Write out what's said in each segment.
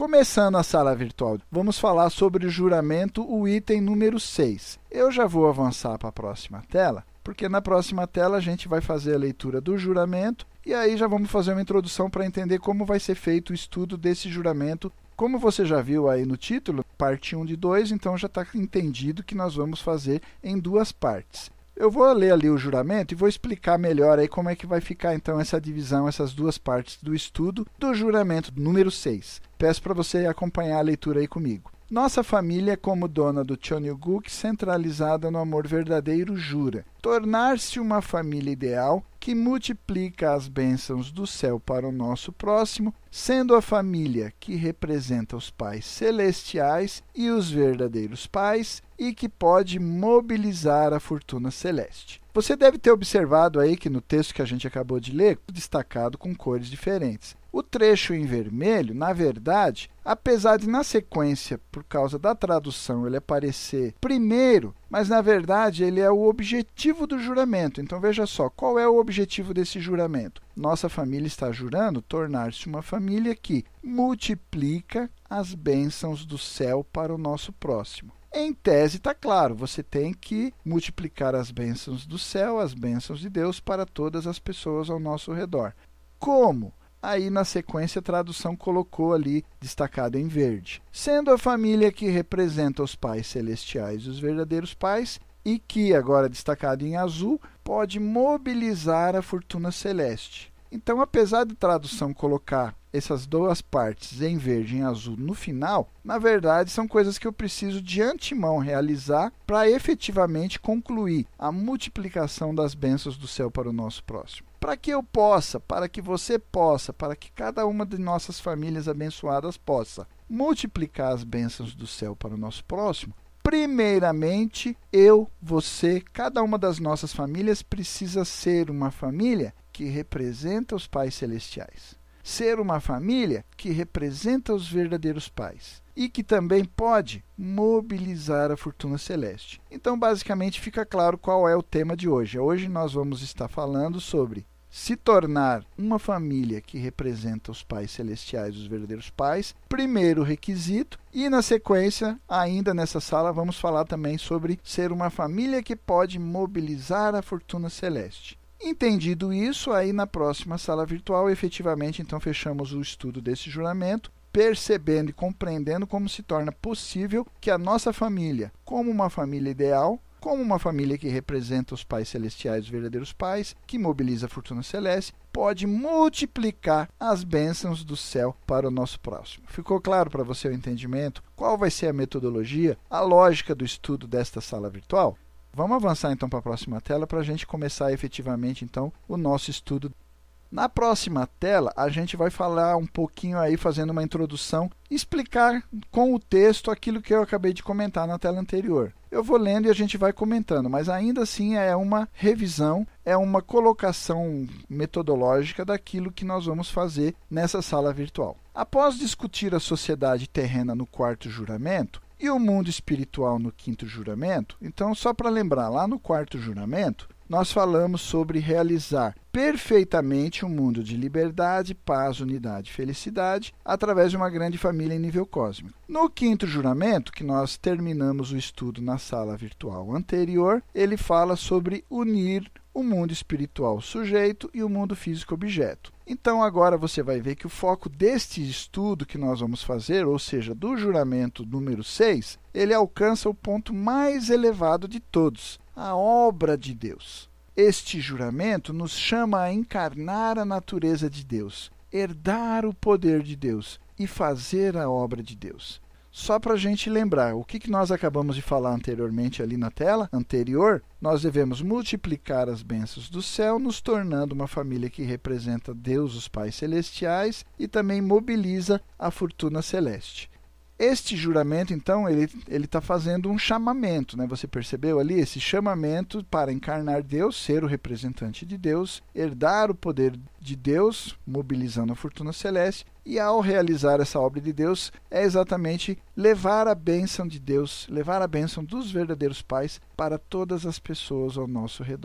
Começando a sala virtual, vamos falar sobre o juramento, o item número 6. Eu já vou avançar para a próxima tela, porque na próxima tela a gente vai fazer a leitura do juramento e aí já vamos fazer uma introdução para entender como vai ser feito o estudo desse juramento. Como você já viu aí no título, parte 1 de 2, então já está entendido que nós vamos fazer em duas partes. Eu vou ler ali o juramento e vou explicar melhor aí como é que vai ficar então essa divisão, essas duas partes do estudo do juramento número 6. Peço para você acompanhar a leitura aí comigo. Nossa família, como dona do Cheonilguk, centralizada no amor verdadeiro, jura tornar-se uma família ideal que multiplica as bênçãos do céu para o nosso próximo, sendo a família que representa os pais celestiais e os verdadeiros pais e que pode mobilizar a fortuna celeste. Você deve ter observado aí que no texto que a gente acabou de ler, destacado com cores diferentes. O trecho em vermelho, na verdade, apesar de na sequência, por causa da tradução, ele aparecer primeiro, mas na verdade ele é o objetivo do juramento. Então veja só, qual é o objetivo desse juramento? Nossa família está jurando tornar-se uma família que multiplica as bênçãos do céu para o nosso próximo. Em tese está claro, você tem que multiplicar as bênçãos do céu, as bênçãos de Deus para todas as pessoas ao nosso redor. Como? Aí, na sequência, a tradução colocou ali, destacado em verde. Sendo a família que representa os pais celestiais e os verdadeiros pais, e que, agora destacado em azul, pode mobilizar a fortuna celeste. Então, apesar da tradução colocar essas duas partes em verde e em azul no final, na verdade, são coisas que eu preciso de antemão realizar para efetivamente concluir a multiplicação das bênçãos do céu para o nosso próximo. Para que eu possa, para que você possa, para que cada uma de nossas famílias abençoadas possa multiplicar as bênçãos do céu para o nosso próximo, primeiramente, eu, você, cada uma das nossas famílias precisa ser uma família que representa os pais celestiais. Ser uma família que representa os verdadeiros pais e que também pode mobilizar a fortuna celeste. Então, basicamente, fica claro qual é o tema de hoje. Hoje nós vamos estar falando sobre se tornar uma família que representa os pais celestiais, os verdadeiros pais, primeiro requisito, e na sequência, ainda nessa sala, vamos falar também sobre ser uma família que pode mobilizar a fortuna celeste. Entendido isso, aí na próxima sala virtual, efetivamente, então, fechamos o estudo desse juramento, percebendo e compreendendo como se torna possível que a nossa família, como uma família ideal, como uma família que representa os pais celestiais, os verdadeiros pais, que mobiliza a fortuna celeste, pode multiplicar as bênçãos do céu para o nosso próximo. Ficou claro para você o entendimento? Qual vai ser a metodologia, a lógica do estudo desta sala virtual? Vamos avançar então para a próxima tela para a gente começar efetivamente então o nosso estudo. Na próxima tela, a gente vai falar um pouquinho aí, fazendo uma introdução, explicar com o texto aquilo que eu acabei de comentar na tela anterior. Eu vou lendo e a gente vai comentando, mas ainda assim é uma revisão, é uma colocação metodológica daquilo que nós vamos fazer nessa sala virtual. Após discutir a sociedade terrena no quarto juramento, e o mundo espiritual no quinto juramento, então, só para lembrar, lá no quarto juramento, nós falamos sobre realizar perfeitamente um mundo de liberdade, paz, unidade e felicidade através de uma grande família em nível cósmico. No quinto juramento, que nós terminamos o estudo na sala virtual anterior, ele fala sobre unir o mundo espiritual sujeito e o mundo físico objeto. Então, agora você vai ver que o foco deste estudo que nós vamos fazer, ou seja, do juramento número 6, ele alcança o ponto mais elevado de todos, a obra de Deus. Este juramento nos chama a encarnar a natureza de Deus, herdar o poder de Deus e fazer a obra de Deus. Só para a gente lembrar, o que nós acabamos de falar anteriormente ali na tela anterior, nós devemos multiplicar as bênçãos do céu, nos tornando uma família que representa Deus, os pais celestiais, e também mobiliza a fortuna celeste. Este juramento, então, ele está fazendo um chamamento, né? Você percebeu ali esse chamamento para encarnar Deus, ser o representante de Deus, herdar o poder de Deus, mobilizando a fortuna celeste, e ao realizar essa obra de Deus, é exatamente levar a bênção de Deus, levar a bênção dos verdadeiros pais para todas as pessoas ao nosso redor.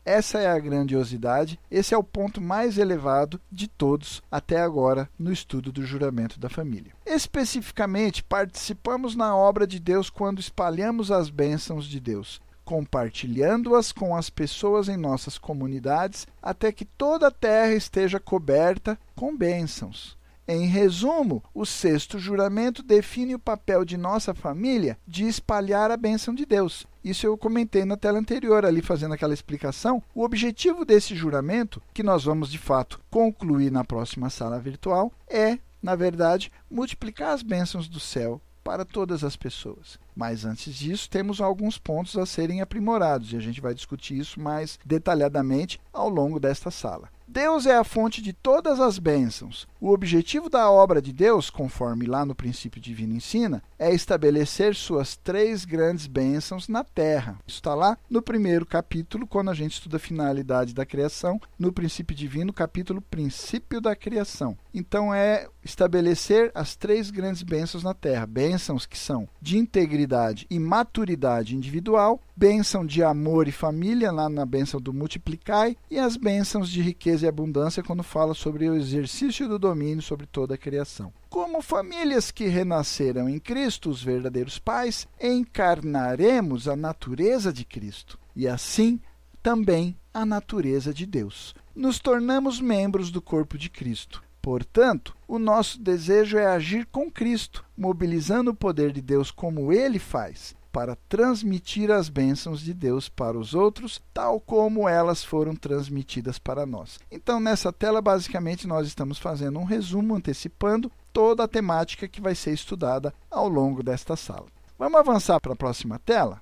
Essa é a grandiosidade, esse é o ponto mais elevado de todos até agora no estudo do juramento da família. Especificamente, participamos na obra de Deus quando espalhamos as bênçãos de Deus, compartilhando-as com as pessoas em nossas comunidades, até que toda a terra esteja coberta com bênçãos. Em resumo, o sexto juramento define o papel de nossa família de espalhar a bênção de Deus. Isso eu comentei na tela anterior, ali fazendo aquela explicação. O objetivo desse juramento, que nós vamos de fato concluir na próxima sala virtual, é, na verdade, multiplicar as bênçãos do céu para todas as pessoas. Mas antes disso, temos alguns pontos a serem aprimorados e a gente vai discutir isso mais detalhadamente ao longo desta sala. Deus é a fonte de todas as bênçãos. O objetivo da obra de Deus, conforme lá no princípio divino ensina, é estabelecer suas 3 grandes bênçãos na terra. Isso está lá no primeiro capítulo, quando a gente estuda a finalidade da criação, no princípio divino, capítulo Princípio da Criação. Então, é estabelecer as 3 grandes bênçãos na terra. Bênçãos que são de integridade e maturidade individual, bênção de amor e família, lá na bênção do multiplicai, e as bênçãos de riqueza e abundância, quando fala sobre o exercício do domínio sobre toda a criação. Como famílias que renasceram em Cristo, os verdadeiros pais, encarnaremos a natureza de Cristo e assim também a natureza de Deus. Nos tornamos membros do corpo de Cristo. Portanto, o nosso desejo é agir com Cristo, mobilizando o poder de Deus como Ele faz, para transmitir as bênçãos de Deus para os outros, tal como elas foram transmitidas para nós. Então, nessa tela, basicamente, nós estamos fazendo um resumo, antecipando toda a temática que vai ser estudada ao longo desta sala. Vamos avançar para a próxima tela?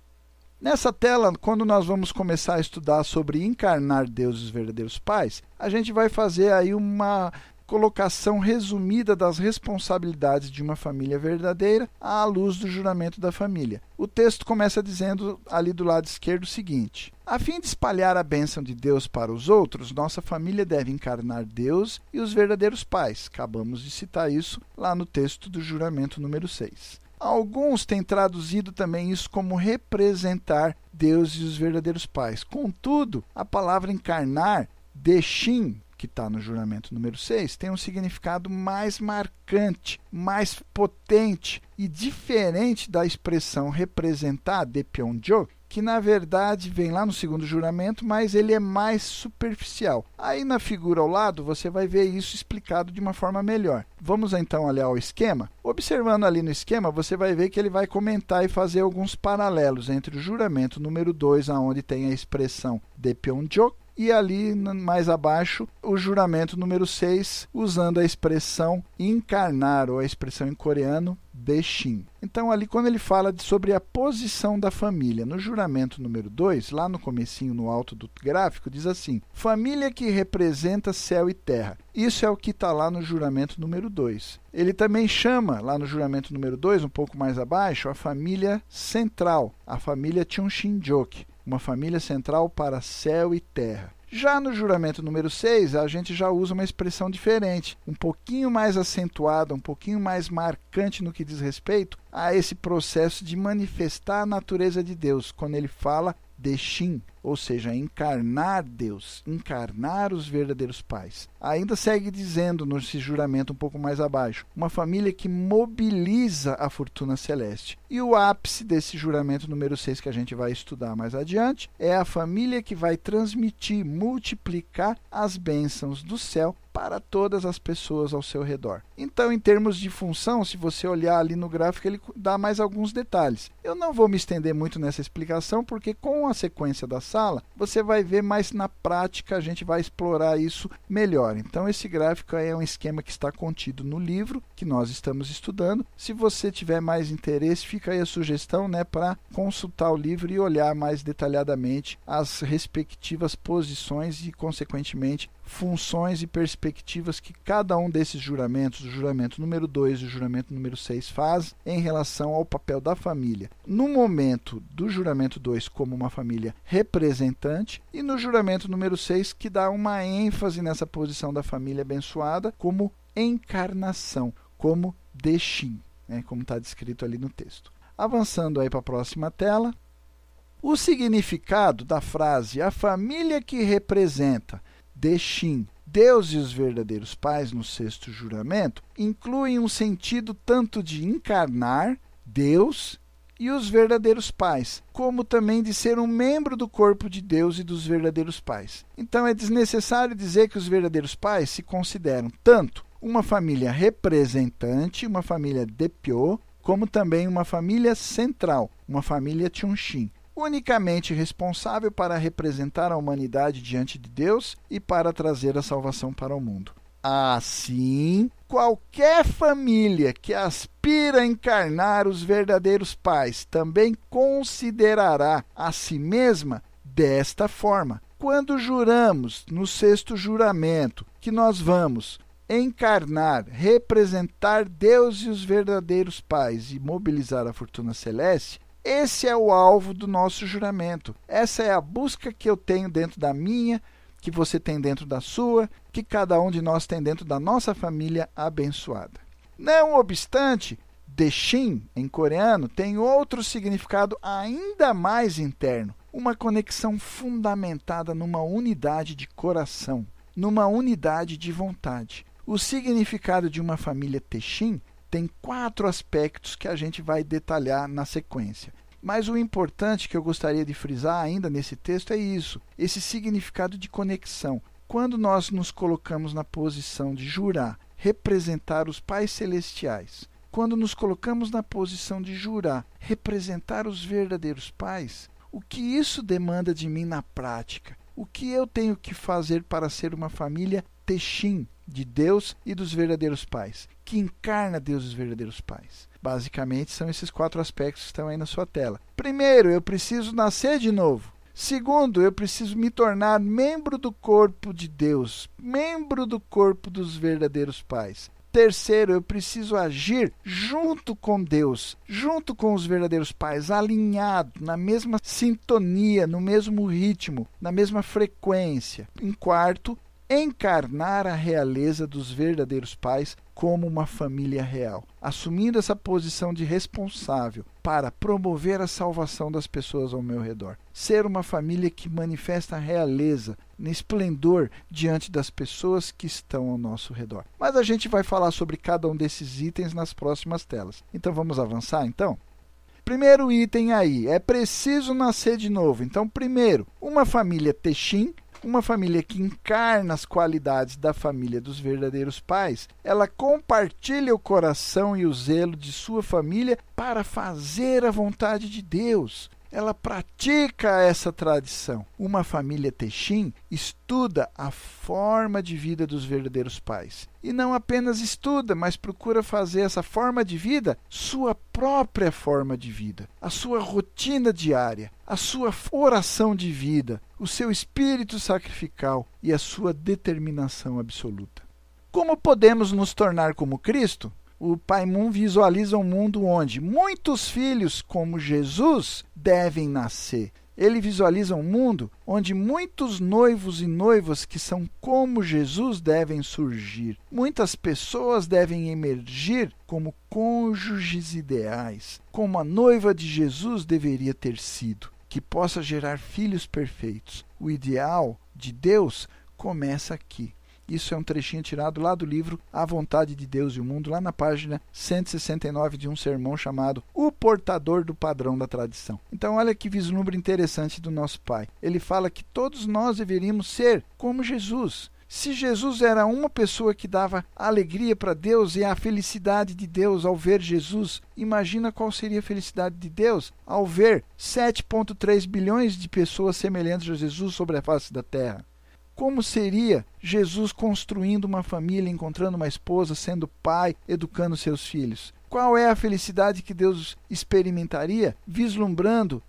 Nessa tela, quando nós vamos começar a estudar sobre encarnar Deus e os verdadeiros pais, a gente vai fazer aí uma colocação resumida das responsabilidades de uma família verdadeira à luz do juramento da família. O texto começa dizendo ali do lado esquerdo o seguinte: a fim de espalhar a bênção de Deus para os outros, nossa família deve encarnar Deus e os verdadeiros pais. Acabamos de citar isso lá no texto do juramento número 6. Alguns têm traduzido também isso como representar Deus e os verdadeiros pais. Contudo, a palavra encarnar, deshin, que está no juramento número 6, tem um significado mais marcante, mais potente e diferente da expressão representar, depionjo, que na verdade vem lá no segundo juramento, mas ele é mais superficial. Aí na figura ao lado você vai ver isso explicado de uma forma melhor. Vamos então olhar o esquema? Observando ali no esquema, você vai ver que ele vai comentar e fazer alguns paralelos entre o juramento número 2, onde tem a expressão depionjo, e ali mais abaixo o juramento número 6, usando a expressão encarnar, ou a expressão em coreano deshin. Então ali quando ele fala sobre a posição da família, no juramento número 2, lá no comecinho, no alto do gráfico, diz assim: família que representa céu e terra. Isso é o que está lá no juramento número 2. Ele também chama, lá no juramento número 2, um pouco mais abaixo, a família central, a família Chunshinjoki, uma família central para céu e terra. Já no juramento número 6, a gente já usa uma expressão diferente, um pouquinho mais acentuada, um pouquinho mais marcante no que diz respeito a esse processo de manifestar a natureza de Deus, quando ele fala deshin, ou seja, encarnar Deus, encarnar os verdadeiros pais. Ainda segue dizendo nesse juramento um pouco mais abaixo, uma família que mobiliza a fortuna celeste. E o ápice desse juramento número 6 que a gente vai estudar mais adiante é a família que vai transmitir, multiplicar as bênçãos do céu para todas as pessoas ao seu redor. Então, em termos de função, se você olhar ali no gráfico, ele dá mais alguns detalhes. Eu não vou me estender muito nessa explicação, porque com a sequência da sala, você vai ver mais na prática, a gente vai explorar isso melhor. Então, esse gráfico é um esquema que está contido no livro que nós estamos estudando. Se você tiver mais interesse, fica aí a sugestão, para consultar o livro e olhar mais detalhadamente as respectivas posições e, consequentemente, funções e perspectivas que cada um desses juramentos, o juramento número 2 e o juramento número 6, faz em relação ao papel da família. No momento do juramento 2, como uma família representante, e no juramento número 6, que dá uma ênfase nessa posição da família abençoada como encarnação, como deshin, como está descrito ali no texto. Avançando aí para a próxima tela. O significado da frase "a família que representa Deshin, Deus e os verdadeiros pais no sexto juramento" inclui um sentido tanto de encarnar Deus e os verdadeiros pais, como também de ser um membro do corpo de Deus e dos verdadeiros pais. Então é desnecessário dizer que os verdadeiros pais se consideram tanto uma família representante, uma família Depyo, como também uma família central, uma família Chunshin, unicamente responsável para representar a humanidade diante de Deus e para trazer a salvação para o mundo. Assim, qualquer família que aspira a encarnar os verdadeiros pais também considerará a si mesma desta forma. Quando juramos no sexto juramento que nós vamos encarnar, representar Deus e os verdadeiros pais e mobilizar a fortuna celeste, esse é o alvo do nosso juramento. Essa é a busca que eu tenho dentro da minha, que você tem dentro da sua, que cada um de nós tem dentro da nossa família abençoada. Não obstante, Deshin, em coreano, tem outro significado ainda mais interno, uma conexão fundamentada numa unidade de coração, numa unidade de vontade. O significado de uma família Deshin tem 4 aspectos que a gente vai detalhar na sequência. Mas o importante que eu gostaria de frisar ainda nesse texto é isso, esse significado de conexão. Quando nós nos colocamos na posição de jurar, representar os pais celestiais, quando nos colocamos na posição de jurar, representar os verdadeiros pais, o que isso demanda de mim na prática? O que eu tenho que fazer para ser uma família Deshin, de Deus e dos verdadeiros pais, que encarna Deus e os verdadeiros pais? Basicamente, são esses 4 aspectos que estão aí na sua tela. Primeiro, eu preciso nascer de novo. Segundo, eu preciso me tornar membro do corpo de Deus, membro do corpo dos verdadeiros pais. Terceiro, eu preciso agir junto com Deus, junto com os verdadeiros pais, alinhado, na mesma sintonia, no mesmo ritmo, na mesma frequência. Em quarto, encarnar a realeza dos verdadeiros pais como uma família real, assumindo essa posição de responsável para promover a salvação das pessoas ao meu redor. Ser uma família que manifesta a realeza, no esplendor diante das pessoas que estão ao nosso redor. Mas a gente vai falar sobre cada um desses itens nas próximas telas. Então vamos avançar então? Primeiro item aí, é preciso nascer de novo. Então, primeiro, uma família Deshin, uma família que encarna as qualidades da família dos verdadeiros pais, ela compartilha o coração e o zelo de sua família para fazer a vontade de Deus. Ela pratica essa tradição. Uma família Deshin estuda a forma de vida dos verdadeiros pais. E não apenas estuda, mas procura fazer essa forma de vida sua própria forma de vida, a sua rotina diária, a sua oração de vida, o seu espírito sacrificial e a sua determinação absoluta. Como podemos nos tornar como Cristo? O Pai Moon visualiza um mundo onde muitos filhos como Jesus devem nascer. Ele visualiza um mundo onde muitos noivos e noivas que são como Jesus devem surgir. Muitas pessoas devem emergir como cônjuges ideais, como a noiva de Jesus deveria ter sido, que possa gerar filhos perfeitos. O ideal de Deus começa aqui. Isso é um trechinho tirado lá do livro A Vontade de Deus e o Mundo, lá na página 169 de um sermão chamado O Portador do Padrão da Tradição. Então olha que vislumbre interessante do nosso Pai. Ele fala que todos nós deveríamos ser como Jesus. Se Jesus era uma pessoa que dava alegria para Deus e a felicidade de Deus ao ver Jesus, imagina qual seria a felicidade de Deus ao ver 7,3 bilhões de pessoas semelhantes a Jesus sobre a face da terra. Como seria Jesus construindo uma família, encontrando uma esposa, sendo pai, educando seus filhos? Qual é a felicidade que Deus experimentaria vislumbrando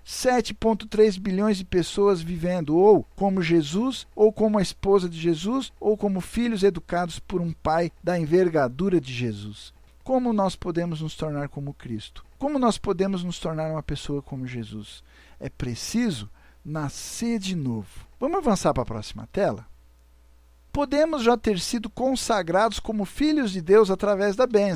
7,3 bilhões de pessoas vivendo ou como Jesus, ou como a esposa de Jesus, ou como filhos educados por um pai da envergadura de Jesus? Como nós podemos nos tornar como Cristo? Como nós podemos nos tornar uma pessoa como Jesus? É preciso nascer de novo. Vamos avançar para a próxima tela? Podemos já ter sido consagrados como filhos de Deus através da bênção.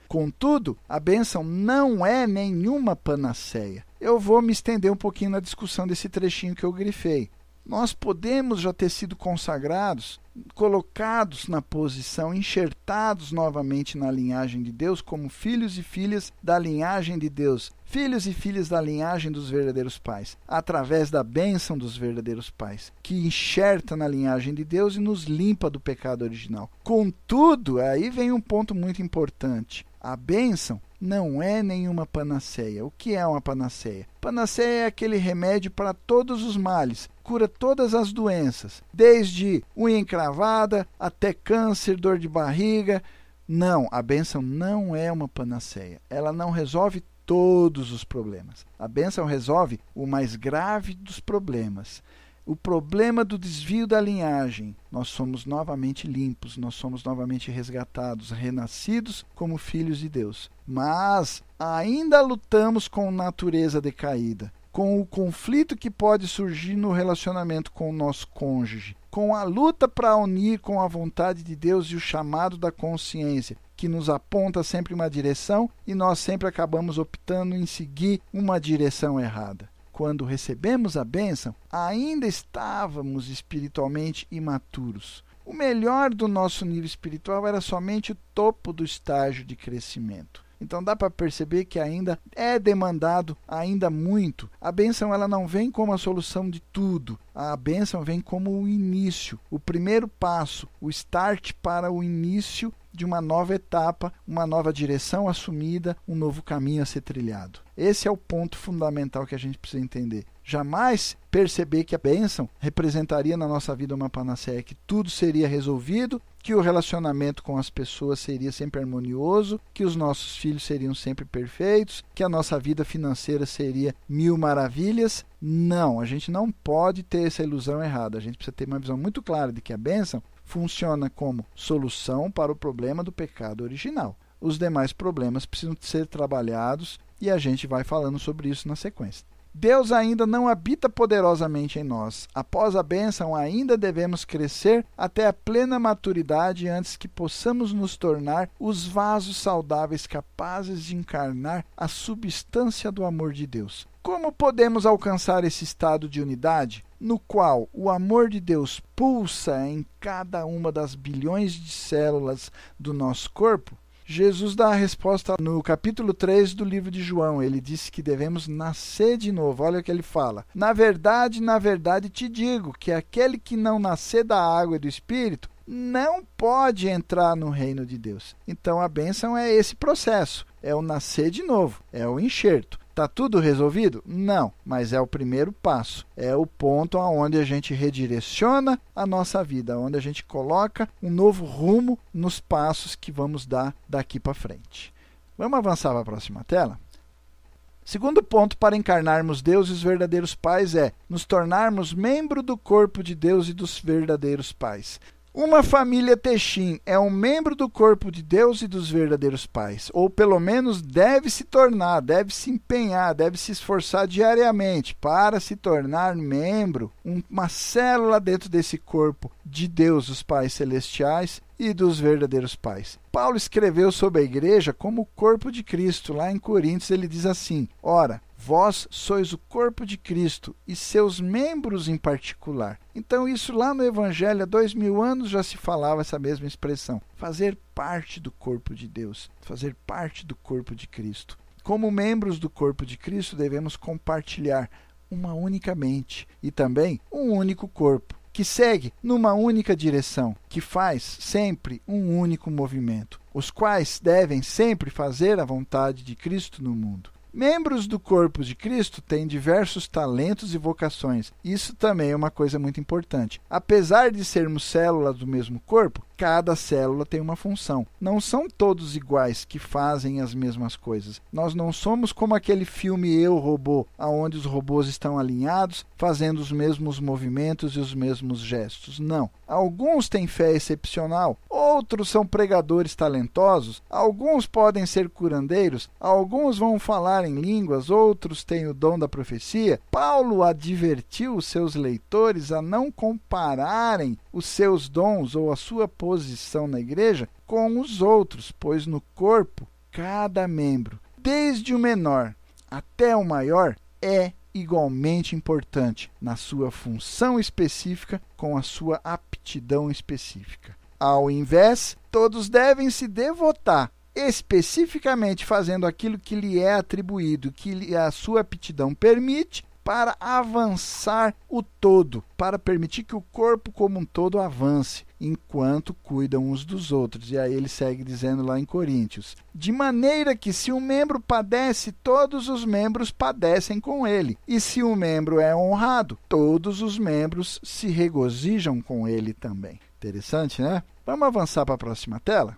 Contudo, a bênção não é nenhuma panaceia. Eu vou me estender um pouquinho na discussão desse trechinho que eu grifei. Nós podemos já ter sido consagrados, colocados na posição, enxertados novamente na linhagem de Deus como filhos e filhas da linhagem de Deus, filhos e filhas da linhagem dos verdadeiros pais, através da bênção dos verdadeiros pais, que enxerta na linhagem de Deus e nos limpa do pecado original. Contudo, aí vem um ponto muito importante. A bênção não é nenhuma panaceia. O que é uma panaceia? Panaceia é aquele remédio para todos os males, cura todas as doenças, desde unha encravada até câncer, dor de barriga. Não, a bênção não é uma panaceia. Ela não resolve todos os problemas. A bênção resolve o mais grave dos problemas. O problema do desvio da linhagem. Nós somos novamente limpos, nós somos novamente resgatados, renascidos como filhos de Deus. Mas ainda lutamos com natureza decaída, com o conflito que pode surgir no relacionamento com o nosso cônjuge, com a luta para unir com a vontade de Deus e o chamado da consciência, que nos aponta sempre uma direção e nós sempre acabamos optando em seguir uma direção errada. Quando recebemos a bênção, ainda estávamos espiritualmente imaturos. O melhor do nosso nível espiritual era somente o topo do estágio de crescimento. Então dá para perceber que ainda é demandado ainda muito. A bênção ela não vem como a solução de tudo. A bênção vem como o início, o primeiro passo, o start para o início de uma nova etapa, uma nova direção assumida, um novo caminho a ser trilhado. Esse é o ponto fundamental que a gente precisa entender. Jamais perceber que a bênção representaria na nossa vida uma panaceia, que tudo seria resolvido, que o relacionamento com as pessoas seria sempre harmonioso, que os nossos filhos seriam sempre perfeitos, que a nossa vida financeira seria mil maravilhas. Não, a gente não pode ter essa ilusão errada. A gente precisa ter uma visão muito clara de que a bênção funciona como solução para o problema do pecado original. Os demais problemas precisam ser trabalhados e a gente vai falando sobre isso na sequência. Deus ainda não habita poderosamente em nós. Após a bênção, ainda devemos crescer até a plena maturidade antes que possamos nos tornar os vasos saudáveis capazes de encarnar a substância do amor de Deus. Como podemos alcançar esse estado de unidade, no qual o amor de Deus pulsa em cada uma das bilhões de células do nosso corpo? Jesus dá a resposta no capítulo 3 do livro de João. Ele disse que devemos nascer de novo. Olha o que ele fala. Na verdade, te digo que aquele que não nascer da água e do Espírito não pode entrar no reino de Deus. Então a bênção é esse processo. É o nascer de novo. É o enxerto. Está tudo resolvido? Não, mas é o primeiro passo. É o ponto onde a gente redireciona a nossa vida, onde a gente coloca um novo rumo nos passos que vamos dar daqui para frente. Vamos avançar para a próxima tela? Segundo ponto para encarnarmos Deus e os verdadeiros pais é nos tornarmos membro do corpo de Deus e dos verdadeiros pais. Uma família Techim é um membro do corpo de Deus e dos verdadeiros pais, ou pelo menos deve se tornar, deve se empenhar, deve se esforçar diariamente para se tornar membro, uma célula dentro desse corpo de Deus, os pais celestiais e dos verdadeiros pais. Paulo escreveu sobre a igreja como o corpo de Cristo. Lá em Coríntios ele diz assim: ora, vós sois o corpo de Cristo e seus membros em particular. Então isso lá no Evangelho, há 2000 anos já se falava essa mesma expressão. Fazer parte do corpo de Deus, fazer parte do corpo de Cristo. Como membros do corpo de Cristo, devemos compartilhar uma única mente e também um único corpo, que segue numa única direção, que faz sempre um único movimento, os quais devem sempre fazer a vontade de Cristo no mundo. Membros do corpo de Cristo têm diversos talentos e vocações. Isso também é uma coisa muito importante. Apesar de sermos células do mesmo corpo, cada célula tem uma função. Não são todos iguais que fazem as mesmas coisas. Nós não somos como aquele filme Eu, Robô, onde os robôs estão alinhados, fazendo os mesmos movimentos e os mesmos gestos. Não. Alguns têm fé excepcional, outros são pregadores talentosos, alguns podem ser curandeiros, alguns vão falar em línguas, outros têm o dom da profecia. Paulo advertiu os seus leitores a não compararem os seus dons ou a sua posição na igreja com os outros, pois no corpo cada membro, desde o menor até o maior, é igualmente importante na sua função específica com a sua aptidão específica. Ao invés, todos devem se devotar especificamente fazendo aquilo que lhe é atribuído, que a sua aptidão permite, para avançar o todo, para permitir que o corpo como um todo avance, enquanto cuidam uns dos outros. E aí ele segue dizendo lá em Coríntios: de maneira que se um membro padece, todos os membros padecem com ele. E se um membro é honrado, todos os membros se regozijam com ele também. Interessante, né? Vamos avançar para a próxima tela?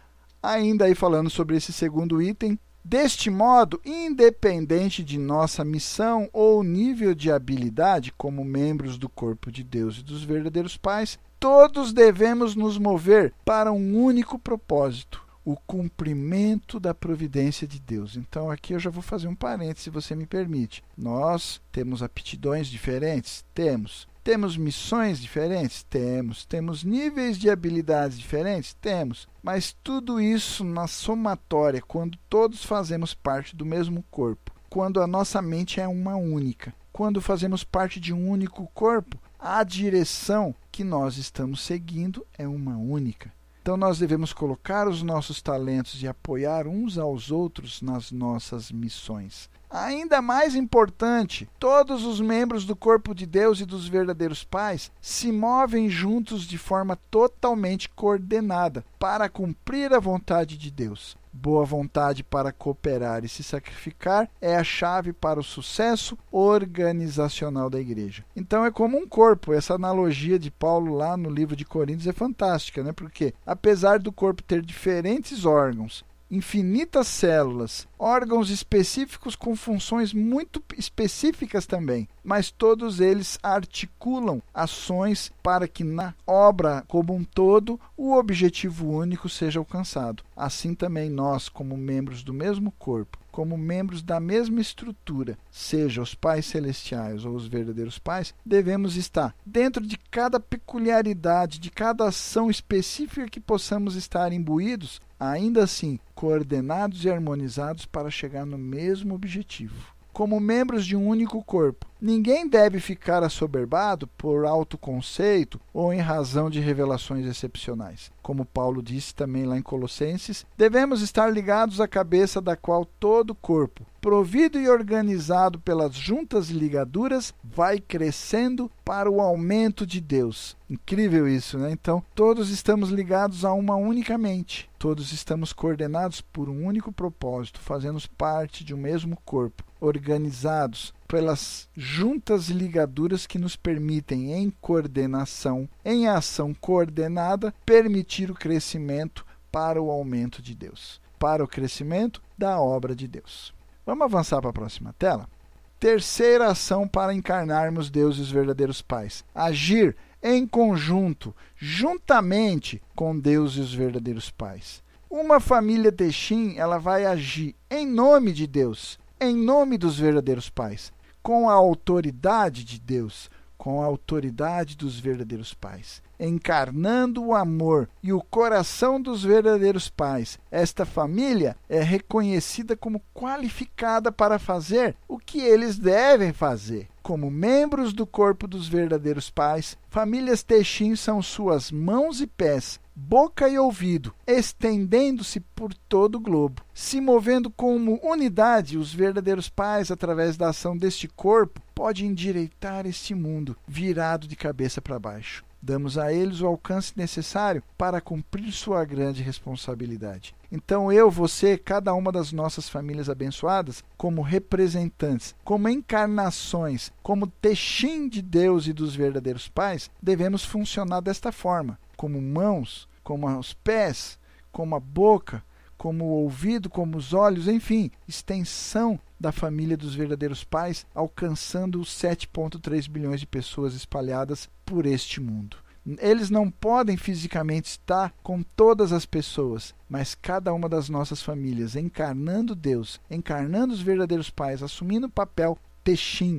Ainda aí falando sobre esse segundo item. Deste modo, independente de nossa missão ou nível de habilidade como membros do corpo de Deus e dos verdadeiros pais, todos devemos nos mover para um único propósito: o cumprimento da providência de Deus. Então aqui eu já vou fazer um parênteses, se você me permite. Nós temos aptidões diferentes? Temos. Temos missões diferentes? Temos. Temos níveis de habilidades diferentes? Temos. Mas tudo isso na somatória, quando todos fazemos parte do mesmo corpo, quando a nossa mente é uma única, quando fazemos parte de um único corpo, a direção que nós estamos seguindo é uma única. Então nós devemos colocar os nossos talentos e apoiar uns aos outros nas nossas missões. Ainda mais importante, todos os membros do corpo de Deus e dos verdadeiros pais se movem juntos de forma totalmente coordenada para cumprir a vontade de Deus. Boa vontade para cooperar e se sacrificar é a chave para o sucesso organizacional da igreja. Então é como um corpo. Essa analogia de Paulo lá no livro de Coríntios é fantástica, né? Porque apesar do corpo ter diferentes órgãos, infinitas células, órgãos específicos com funções muito específicas também, mas todos eles articulam ações para que na obra como um todo o objetivo único seja alcançado. Assim também nós, como membros do mesmo corpo, como membros da mesma estrutura, seja os pais celestiais ou os verdadeiros pais, devemos estar dentro de cada peculiaridade, de cada ação específica que possamos estar imbuídos, ainda assim coordenados e harmonizados para chegar no mesmo objetivo. Como membros de um único corpo, ninguém deve ficar assoberbado por autoconceito ou em razão de revelações excepcionais. Como Paulo disse também lá em Colossenses, devemos estar ligados à cabeça da qual todo o corpo, provido e organizado pelas juntas e ligaduras, vai crescendo para o aumento de Deus. Incrível isso, né? Então, todos estamos ligados a uma única mente. Todos estamos coordenados por um único propósito, fazemos parte de um mesmo corpo, organizados pelas juntas e ligaduras que nos permitem, em coordenação, em ação coordenada, permitir o crescimento para o aumento de Deus, para o crescimento da obra de Deus. Vamos avançar para a próxima tela? Terceira ação para encarnarmos Deus e os verdadeiros pais: agir em conjunto, juntamente com Deus e os verdadeiros pais. Uma família Techim, ela vai agir em nome de Deus, em nome dos verdadeiros pais, com a autoridade de Deus, com a autoridade dos verdadeiros pais, encarnando o amor e o coração dos verdadeiros pais. Esta família é reconhecida como qualificada para fazer o que eles devem fazer. Como membros do corpo dos verdadeiros pais, famílias Techim são suas mãos e pés, boca e ouvido, estendendo-se por todo o globo. Se movendo como unidade, os verdadeiros pais, através da ação deste corpo, podem endireitar este mundo virado de cabeça para baixo. Damos a eles o alcance necessário para cumprir sua grande responsabilidade. Então eu, você, cada uma das nossas famílias abençoadas, como representantes, como encarnações, como Techim de Deus e dos verdadeiros pais, devemos funcionar desta forma, como mãos, como os pés, como a boca, como o ouvido, como os olhos, enfim, extensão da família dos verdadeiros pais, alcançando os 7,3 bilhões de pessoas espalhadas por este mundo. Eles não podem fisicamente estar com todas as pessoas, mas cada uma das nossas famílias, encarnando Deus, encarnando os verdadeiros pais, assumindo o papel Techim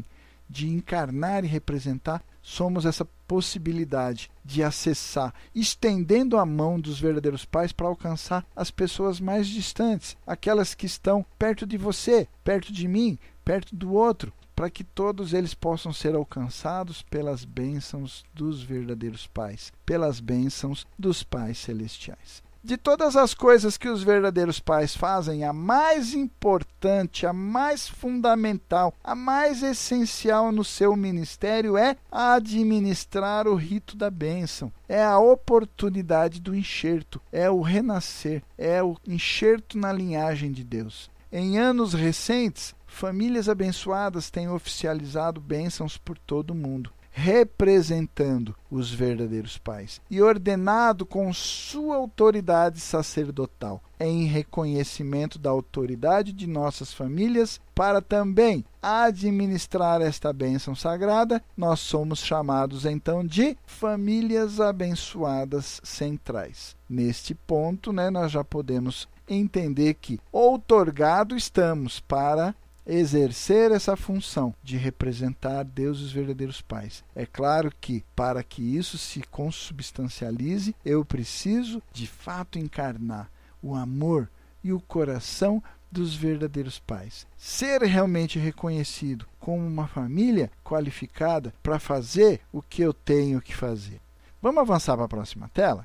de encarnar e representar, somos essa possibilidade de acessar, estendendo a mão dos verdadeiros pais para alcançar as pessoas mais distantes, aquelas que estão perto de você, perto de mim, perto do outro, para que todos eles possam ser alcançados pelas bênçãos dos verdadeiros pais, pelas bênçãos dos pais celestiais. De todas as coisas que os verdadeiros pais fazem, a mais importante, a mais fundamental, a mais essencial no seu ministério é administrar o rito da bênção. É a oportunidade do enxerto, é o renascer, é o enxerto na linhagem de Deus. Em anos recentes, famílias abençoadas têm oficializado bênçãos por todo o mundo, representando os verdadeiros pais e ordenado com sua autoridade sacerdotal, em reconhecimento da autoridade de nossas famílias para também administrar esta bênção sagrada. Nós somos chamados então de famílias abençoadas centrais. Neste ponto, nós já podemos entender que outorgado estamos para exercer essa função de representar Deus e os verdadeiros pais. É claro que, para que isso se consubstancialize, eu preciso, de fato, encarnar o amor e o coração dos verdadeiros pais. Ser realmente reconhecido como uma família qualificada para fazer o que eu tenho que fazer. Vamos avançar para a próxima tela?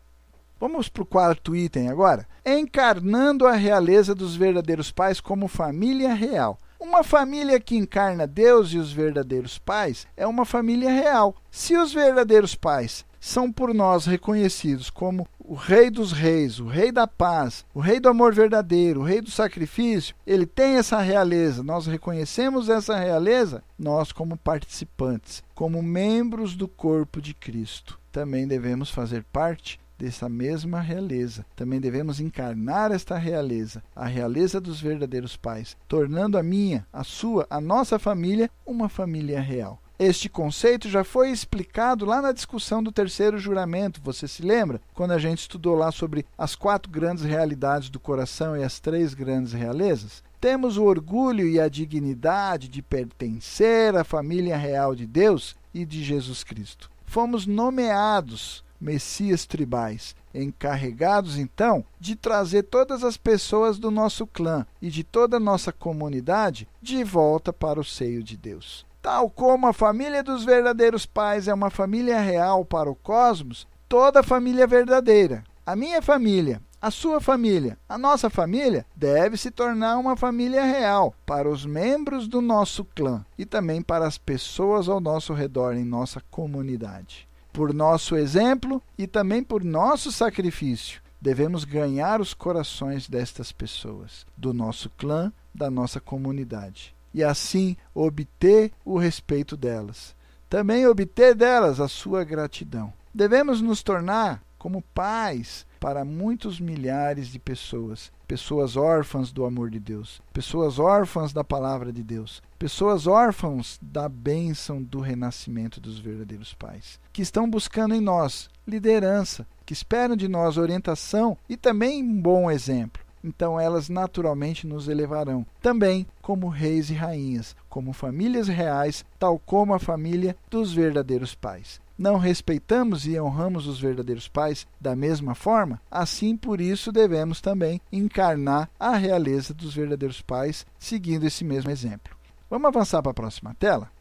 Vamos para o quarto item agora. Encarnando a realeza dos verdadeiros pais como família real. Uma família que encarna Deus e os verdadeiros pais é uma família real. Se os verdadeiros pais são por nós reconhecidos como o Rei dos Reis, o Rei da Paz, o Rei do Amor Verdadeiro, o Rei do Sacrifício, ele tem essa realeza, nós reconhecemos essa realeza, nós como participantes, como membros do corpo de Cristo, também devemos fazer parte dessa mesma realeza. Também devemos encarnar esta realeza, a realeza dos verdadeiros pais, tornando a minha, a sua, a nossa família uma família real. Este conceito já foi explicado lá na discussão do terceiro juramento, você se lembra? Quando a gente estudou lá sobre as 4 grandes realidades do coração e as 3 grandes realezas? Temos o orgulho e a dignidade de pertencer à família real de Deus e de Jesus Cristo. Fomos nomeados Messias tribais, encarregados então de trazer todas as pessoas do nosso clã e de toda a nossa comunidade de volta para o seio de Deus. Tal como a família dos verdadeiros pais é uma família real para o cosmos, toda família verdadeira, a minha família, a sua família, a nossa família, deve se tornar uma família real para os membros do nosso clã e também para as pessoas ao nosso redor em nossa comunidade. Por nosso exemplo e também por nosso sacrifício, devemos ganhar os corações destas pessoas, do nosso clã, da nossa comunidade, e assim obter o respeito delas. Também obter delas a sua gratidão. Devemos nos tornar como pais para muitos milhares de pessoas, pessoas órfãs do amor de Deus, pessoas órfãs da palavra de Deus, pessoas órfãos da bênção do renascimento dos verdadeiros pais, que estão buscando em nós liderança, que esperam de nós orientação e também um bom exemplo. Então elas naturalmente nos elevarão, também como reis e rainhas, como famílias reais, tal como a família dos verdadeiros pais. Não respeitamos e honramos os verdadeiros pais da mesma forma? Assim, por isso, devemos também encarnar a realeza dos verdadeiros pais, seguindo esse mesmo exemplo. Vamos avançar para a próxima tela?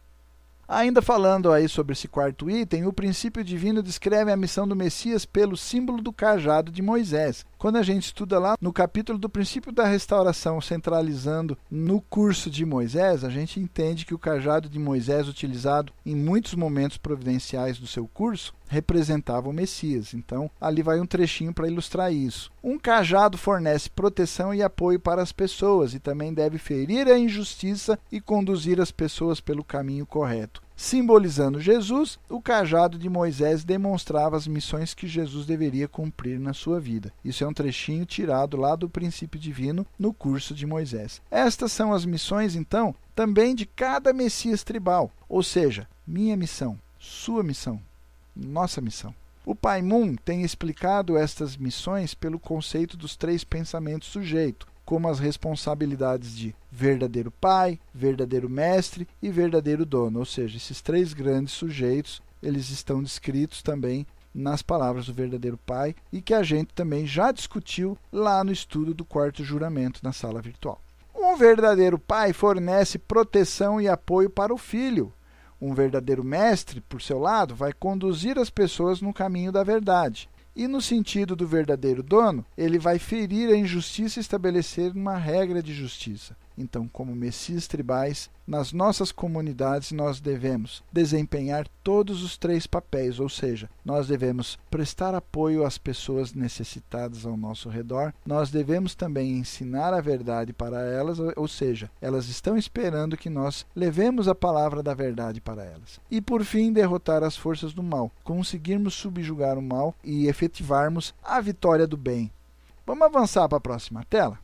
Ainda falando aí sobre esse quarto item, o princípio divino descreve a missão do Messias pelo símbolo do cajado de Moisés. Quando a gente estuda lá no capítulo do princípio da restauração, centralizando no curso de Moisés, a gente entende que o cajado de Moisés, utilizado em muitos momentos providenciais do seu curso, representava o Messias. Então, ali vai um trechinho para ilustrar isso. Um cajado fornece proteção e apoio para as pessoas e também deve ferir a injustiça e conduzir as pessoas pelo caminho correto. Simbolizando Jesus, o cajado de Moisés demonstrava as missões que Jesus deveria cumprir na sua vida. Isso é um trechinho tirado lá do princípio divino no curso de Moisés. Estas são as missões, então, também de cada Messias tribal, ou seja, minha missão, sua missão, nossa missão. O Pai Mun tem explicado estas missões pelo conceito dos 3 pensamentos sujeito. como as responsabilidades de verdadeiro pai, verdadeiro mestre e verdadeiro dono. Ou seja, esses 3 grandes sujeitos, eles estão descritos também nas palavras do verdadeiro pai e que a gente também já discutiu lá no estudo do 4º juramento na sala virtual. Um verdadeiro pai fornece proteção e apoio para o filho. Um verdadeiro mestre, por seu lado, vai conduzir as pessoas no caminho da verdade. E no sentido do verdadeiro dono, ele vai ferir a injustiça e estabelecer uma regra de justiça. Então, como messias tribais, nas nossas comunidades nós devemos desempenhar todos os 3 papéis, ou seja, nós devemos prestar apoio às pessoas necessitadas ao nosso redor, nós devemos também ensinar a verdade para elas, ou seja, elas estão esperando que nós levemos a palavra da verdade para elas. E por fim, derrotar as forças do mal, conseguirmos subjugar o mal e efetivarmos a vitória do bem. Vamos avançar para a próxima tela?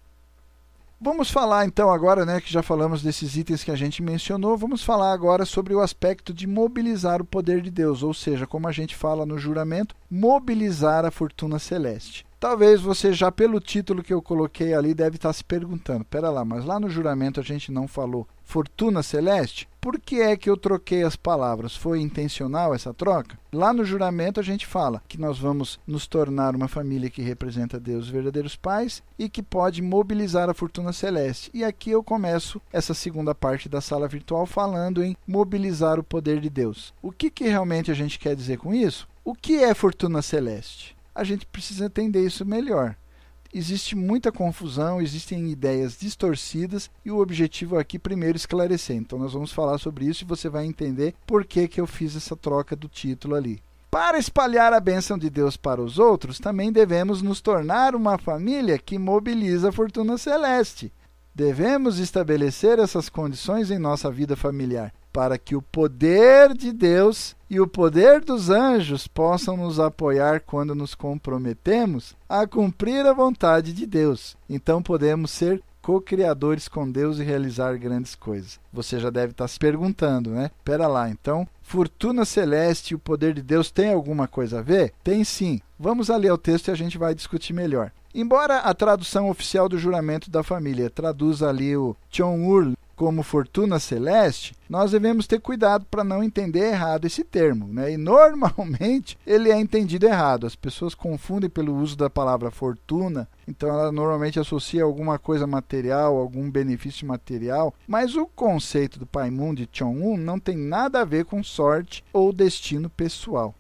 Vamos falar então agora, que já falamos desses itens que a gente mencionou, vamos falar agora sobre o aspecto de mobilizar o poder de Deus, ou seja, como a gente fala no juramento, mobilizar a fortuna celeste. Talvez você já pelo título que eu coloquei ali deve estar se perguntando, pera lá, mas lá no juramento a gente não falou fortuna celeste? Por que é que eu troquei as palavras? Foi intencional essa troca? Lá no juramento a gente fala que nós vamos nos tornar uma família que representa Deus, os verdadeiros pais, e que pode mobilizar a fortuna celeste. E aqui eu começo essa segunda parte da sala virtual falando em mobilizar o poder de Deus. O que realmente a gente quer dizer com isso? O que é fortuna celeste? A gente precisa entender isso melhor. Existe muita confusão, existem ideias distorcidas e o objetivo aqui primeiro esclarecer. Então nós vamos falar sobre isso e você vai entender por que eu fiz essa troca do título ali. Para espalhar a bênção de Deus para os outros, também devemos nos tornar uma família que mobiliza a fortuna celeste. Devemos estabelecer essas condições em nossa vida familiar, para que o poder de Deus e o poder dos anjos possam nos apoiar quando nos comprometemos a cumprir a vontade de Deus. Então podemos ser co-criadores com Deus e realizar grandes coisas. Você já deve estar se perguntando, Pera lá, então, fortuna celeste e o poder de Deus tem alguma coisa a ver? Tem sim. Vamos ler o texto e a gente vai discutir melhor. Embora a tradução oficial do juramento da família traduza ali o Chon-Ur como fortuna celeste, nós devemos ter cuidado para não entender errado esse termo, E normalmente ele é entendido errado. As pessoas confundem pelo uso da palavra fortuna, então ela normalmente associa alguma coisa material, algum benefício material, mas o conceito do Paimon de Chon-Un não tem nada a ver com sorte ou destino pessoal.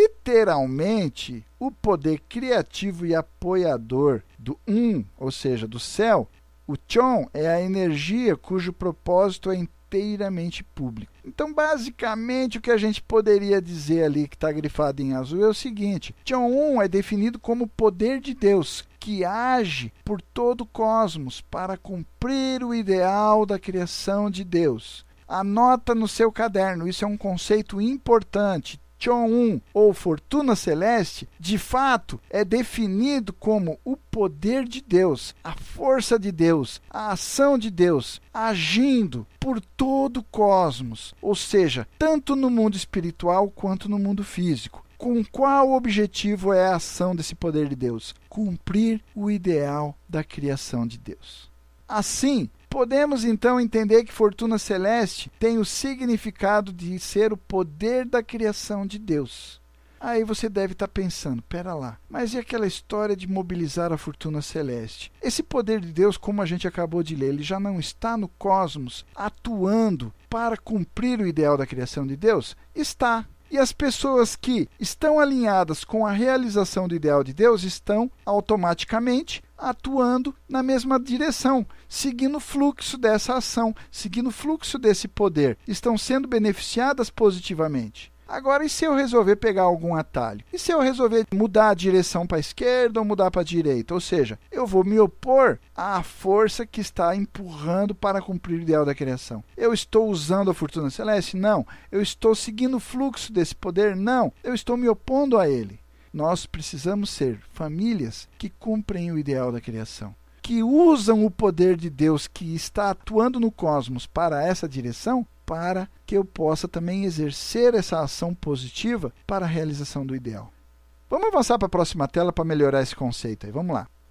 Literalmente, o poder criativo e apoiador do ou seja, do céu, o Chon é a energia cujo propósito é inteiramente público. Então, basicamente, o que a gente poderia dizer ali, que está grifado em azul, é o seguinte: Chon é definido como poder de Deus, que age por todo o cosmos para cumprir o ideal da criação de Deus. Anota no seu caderno, isso é um conceito importante. Chon-Un, ou fortuna celeste, de fato é definido como o poder de Deus, a força de Deus, a ação de Deus, agindo por todo o cosmos, ou seja, tanto no mundo espiritual quanto no mundo físico. Com qual objetivo é a ação desse poder de Deus? Cumprir o ideal da criação de Deus. Assim, podemos então entender que fortuna celeste tem o significado de ser o poder da criação de Deus. Aí você deve estar pensando, pera lá, mas e aquela história de mobilizar a fortuna celeste? Esse poder de Deus, como a gente acabou de ler, ele já não está no cosmos atuando para cumprir o ideal da criação de Deus? Está. E as pessoas que estão alinhadas com a realização do ideal de Deus estão automaticamente atuando na mesma direção, seguindo o fluxo dessa ação, seguindo o fluxo desse poder, estão sendo beneficiadas positivamente. Agora, e se eu resolver pegar algum atalho? E se eu resolver mudar a direção para a esquerda ou mudar para a direita? Ou seja, eu vou me opor à força que está empurrando para cumprir o ideal da criação. Eu estou usando a fortuna celeste? Não. Eu estou seguindo o fluxo desse poder? Não. Eu estou me opondo a ele. Nós precisamos ser famílias que cumprem o ideal da criação, que usam o poder de Deus que está atuando no cosmos para essa direção, para que eu possa também exercer essa ação positiva para a realização do ideal. Vamos avançar para a próxima tela para melhorar esse conceito aí. Vamos lá.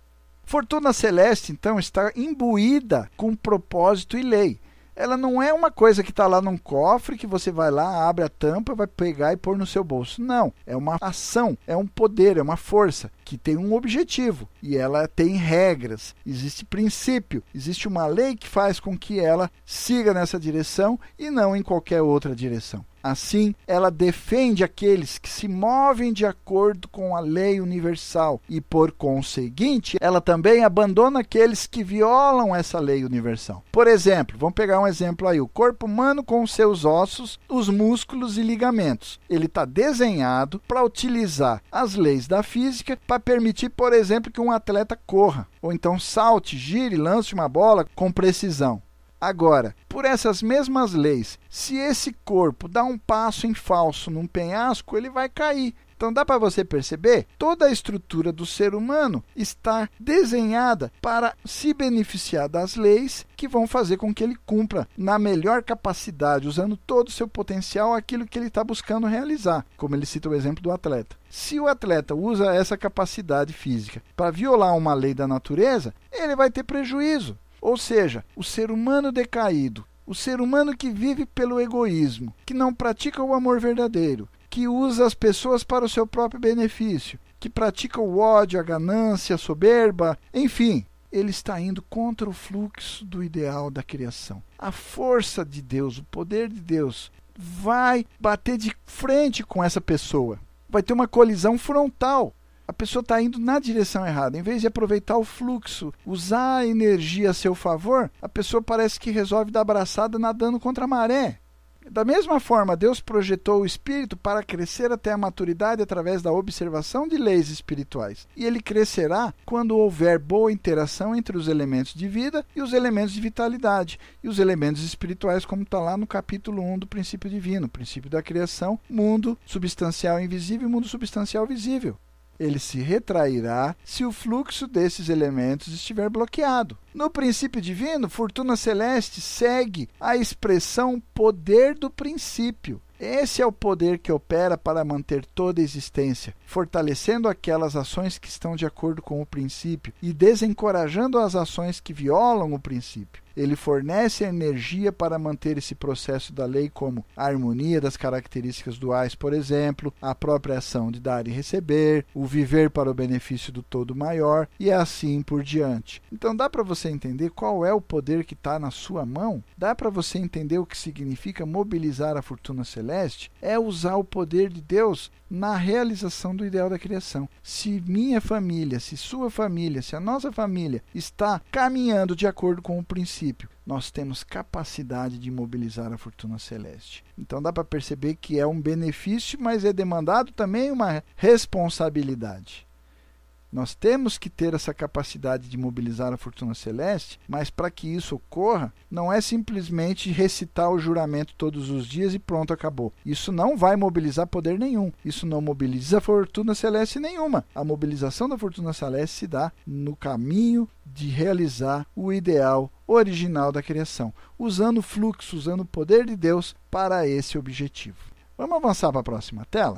Fortuna celeste, então, está imbuída com propósito e lei. Ela não é uma coisa que está lá num cofre que você vai lá, abre a tampa, vai pegar e pôr no seu bolso. Não, é uma ação, é um poder, é uma força que tem um objetivo e ela tem regras, existe princípio, existe uma lei que faz com que ela siga nessa direção e não em qualquer outra direção. Assim, ela defende aqueles que se movem de acordo com a lei universal e, por conseguinte, ela também abandona aqueles que violam essa lei universal. Por exemplo, vamos pegar um exemplo aí, o corpo humano com os seus ossos, os músculos e ligamentos. Ele está desenhado para utilizar as leis da física para permitir, por exemplo, que um atleta corra, ou então salte, gire, lance uma bola com precisão. Agora, por essas mesmas leis, se esse corpo dá um passo em falso num penhasco, ele vai cair. Então dá para você perceber? Toda a estrutura do ser humano está desenhada para se beneficiar das leis que vão fazer com que ele cumpra na melhor capacidade, usando todo o seu potencial, aquilo que ele está buscando realizar, como ele cita o exemplo do atleta. Se o atleta usa essa capacidade física para violar uma lei da natureza, ele vai ter prejuízo. Ou seja, o ser humano decaído, o ser humano que vive pelo egoísmo, que não pratica o amor verdadeiro, que usa as pessoas para o seu próprio benefício, que pratica o ódio, a ganância, a soberba, enfim, ele está indo contra o fluxo do ideal da criação. A força de Deus, o poder de Deus, vai bater de frente com essa pessoa. Vai ter uma colisão frontal. A pessoa está indo na direção errada. Em vez de aproveitar o fluxo, usar a energia a seu favor, a pessoa parece que resolve dar abraçada nadando contra a maré. Da mesma forma, Deus projetou o espírito para crescer até a maturidade através da observação de leis espirituais. E ele crescerá quando houver boa interação entre os elementos de vida e os elementos de vitalidade. E os elementos espirituais, como está lá no capítulo 1 do princípio divino, princípio da criação, mundo substancial invisível e mundo substancial visível. Ele se retrairá se o fluxo desses elementos estiver bloqueado. No princípio divino, Fortuna Celeste segue a expressão poder do princípio. Esse é o poder que opera para manter toda a existência, fortalecendo aquelas ações que estão de acordo com o princípio e desencorajando as ações que violam o princípio. Ele fornece energia para manter esse processo da lei, como a harmonia das características duais, por exemplo, a própria ação de dar e receber, o viver para o benefício do todo maior e assim por diante. Então dá para você entender qual é o poder que está na sua mão? Dá para você entender o que significa mobilizar a Fortuna Celeste? É usar o poder de Deus na realização do ideal da criação. Se minha família, se sua família, se a nossa família está caminhando de acordo com o princípio, nós temos capacidade de mobilizar a Fortuna Celeste. Então dá para perceber que é um benefício, mas é demandado também uma responsabilidade. Nós temos que ter essa capacidade de mobilizar a Fortuna Celeste, mas para que isso ocorra, não é simplesmente recitar o juramento todos os dias e pronto, acabou. Isso não vai mobilizar poder nenhum. Isso não mobiliza a Fortuna Celeste nenhuma. A mobilização da Fortuna Celeste se dá no caminho de realizar o ideal original da criação, usando o fluxo, usando o poder de Deus para esse objetivo. Vamos avançar para a próxima tela?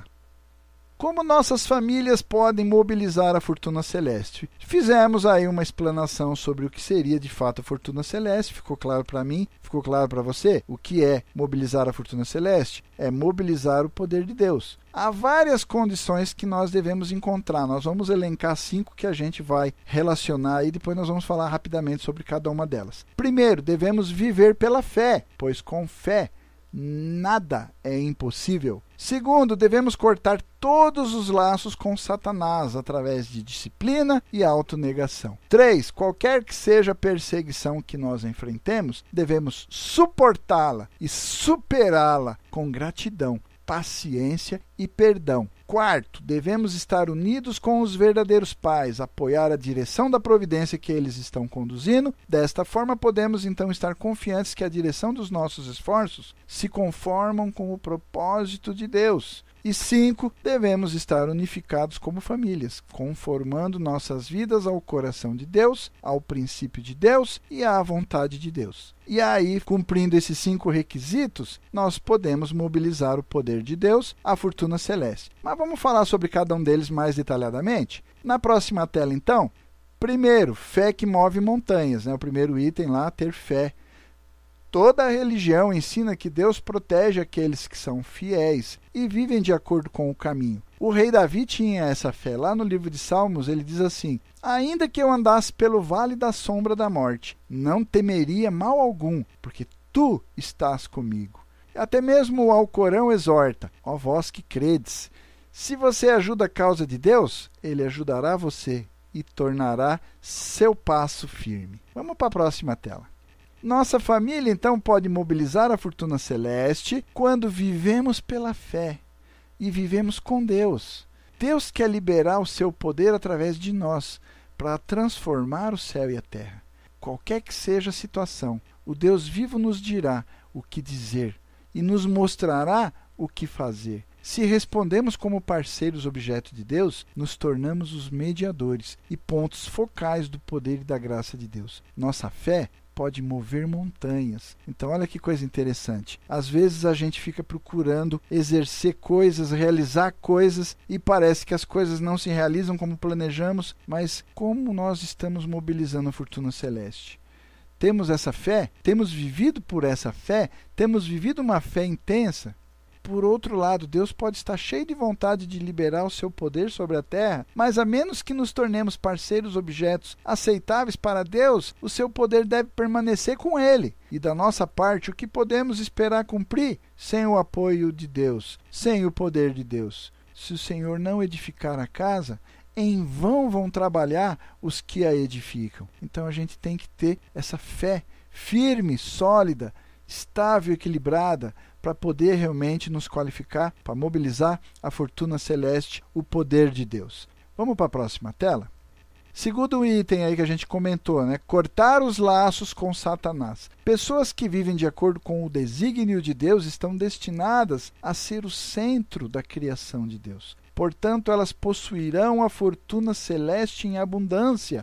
Como nossas famílias podem mobilizar a Fortuna Celeste? Fizemos aí uma explanação sobre o que seria de fato a Fortuna Celeste. Ficou claro para mim? Ficou claro para você? O que é mobilizar a Fortuna Celeste? É mobilizar o poder de Deus. Há várias condições que nós devemos encontrar. Nós vamos elencar 5 que a gente vai relacionar e depois nós vamos falar rapidamente sobre cada uma delas. Primeiro, devemos viver pela fé, pois com fé nada é impossível. Segundo, devemos cortar todos os laços com Satanás através de disciplina e autonegação. 3. Qualquer que seja a perseguição que nós enfrentemos, devemos suportá-la e superá-la com gratidão, paciência e perdão. 4. Devemos estar unidos com os verdadeiros pais, apoiar a direção da providência que eles estão conduzindo. Desta forma, podemos então estar confiantes que a direção dos nossos esforços se conformam com o propósito de Deus. E 5. Devemos estar unificados como famílias, conformando nossas vidas ao coração de Deus, ao princípio de Deus e à vontade de Deus. E aí, cumprindo esses 5 requisitos, nós podemos mobilizar o poder de Deus, a Fortuna Celeste. Mas vamos falar sobre cada um deles mais detalhadamente? Na próxima tela, então, Primeiro, fé que move montanhas, né? O primeiro item lá, ter fé. Toda a religião ensina que Deus protege aqueles que são fiéis e vivem de acordo com o caminho. O rei Davi tinha essa fé. Lá no livro de Salmos, ele diz assim: ainda que eu andasse pelo vale da sombra da morte, não temeria mal algum, porque tu estás comigo. Até mesmo o Alcorão exorta: ó vós que credes, se você ajuda a causa de Deus, ele ajudará você e tornará seu passo firme. Vamos para a próxima tela. Nossa família, então, pode mobilizar a fortuna celeste quando vivemos pela fé e vivemos com Deus. Deus quer liberar o seu poder através de nós para transformar o céu e a terra. Qualquer que seja a situação, o Deus vivo nos dirá o que dizer e nos mostrará o que fazer. Se respondemos como parceiros objeto de Deus, nos tornamos os mediadores e pontos focais do poder e da graça de Deus. Nossa fé pode mover montanhas. Então, olha que coisa interessante. Às vezes a gente fica procurando exercer coisas, realizar coisas, e parece que as coisas não se realizam como planejamos, mas como nós estamos mobilizando a fortuna celeste? Temos essa fé? Temos vivido por essa fé? Temos vivido uma fé intensa? Por outro lado, Deus pode estar cheio de vontade de liberar o seu poder sobre a terra, mas a menos que nos tornemos parceiros objetos aceitáveis para Deus, o seu poder deve permanecer com ele. E da nossa parte, o que podemos esperar cumprir sem o apoio de Deus, sem o poder de Deus? Se o Senhor não edificar a casa, em vão vão trabalhar os que a edificam. Então a gente tem que ter essa fé firme, sólida, estável, equilibrada, para poder realmente nos qualificar, para mobilizar a fortuna celeste, o poder de Deus. Vamos para a próxima tela? Segundo item aí que a gente comentou, né? Cortar os laços com Satanás. Pessoas que vivem de acordo com o desígnio de Deus estão destinadas a ser o centro da criação de Deus. Portanto, elas possuirão a fortuna celeste em abundância.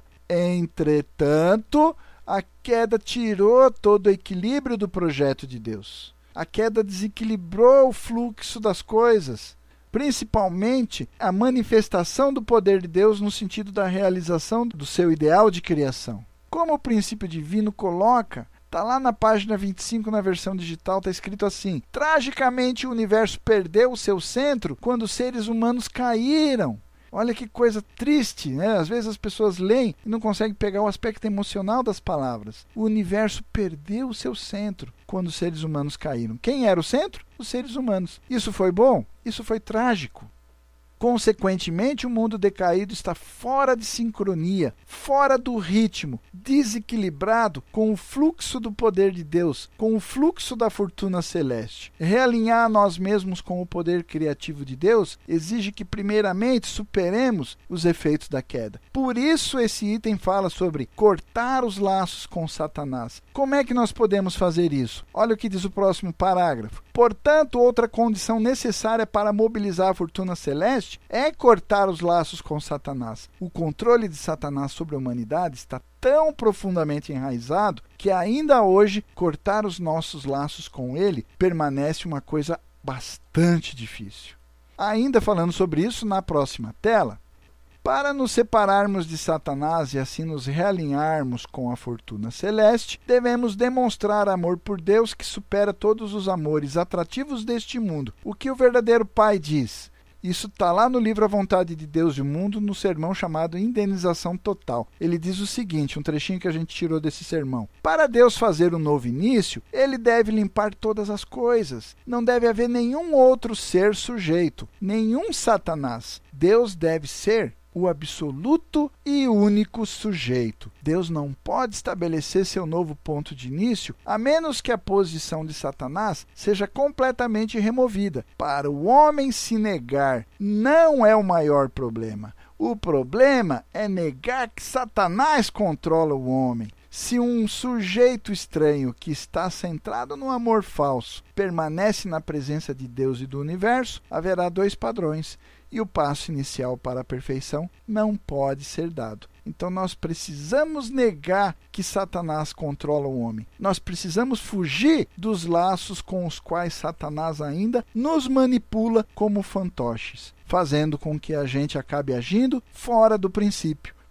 Entretanto, a queda tirou todo o equilíbrio do projeto de Deus. A queda desequilibrou o fluxo das coisas, principalmente a manifestação do poder de Deus no sentido da realização do seu ideal de criação. Como o princípio divino coloca, está lá na página 25 na versão digital, está escrito assim: tragicamente o universo perdeu o seu centro quando os seres humanos caíram. Olha que coisa triste, né? Às vezes as pessoas leem e não conseguem pegar o aspecto emocional das palavras. O universo perdeu o seu centro quando os seres humanos caíram. Quem era o centro? Os seres humanos. Isso foi bom? Isso foi trágico. Consequentemente, o mundo decaído está fora de sincronia, fora do ritmo, desequilibrado com o fluxo do poder de Deus, com o fluxo da fortuna celeste. Realinhar nós mesmos com o poder criativo de Deus exige que, primeiramente, superemos os efeitos da queda. Por isso, esse item fala sobre cortar os laços com Satanás. Como é que nós podemos fazer isso? Olha o que diz o próximo parágrafo. Portanto, outra condição necessária para mobilizar a fortuna celeste é cortar os laços com Satanás. O controle de Satanás sobre a humanidade está tão profundamente enraizado que ainda hoje cortar os nossos laços com ele permanece uma coisa bastante difícil. Ainda falando sobre isso na próxima tela, para nos separarmos de Satanás e assim nos realinharmos com a fortuna celeste, devemos demonstrar amor por Deus que supera todos os amores atrativos deste mundo. O que o verdadeiro Pai diz? Isso está lá no livro A Vontade de Deus e o Mundo, no sermão chamado Indenização Total. Ele diz o seguinte, um trechinho que a gente tirou desse sermão. Para Deus fazer um novo início, ele deve limpar todas as coisas. Não deve haver nenhum outro ser sujeito, nenhum Satanás. Deus deve ser o absoluto e único sujeito. Deus não pode estabelecer seu novo ponto de início a menos que a posição de Satanás seja completamente removida. Para o homem se negar não é o maior problema. O problema é negar que Satanás controla o homem. Se um sujeito estranho que está centrado no amor falso permanece na presença de Deus e do universo, haverá dois padrões. E o passo inicial para a perfeição não pode ser dado. Então nós precisamos negar que Satanás controla o homem. Nós precisamos fugir dos laços com os quais Satanás ainda nos manipula como fantoches, fazendo com que a gente acabe agindo fora do princípio,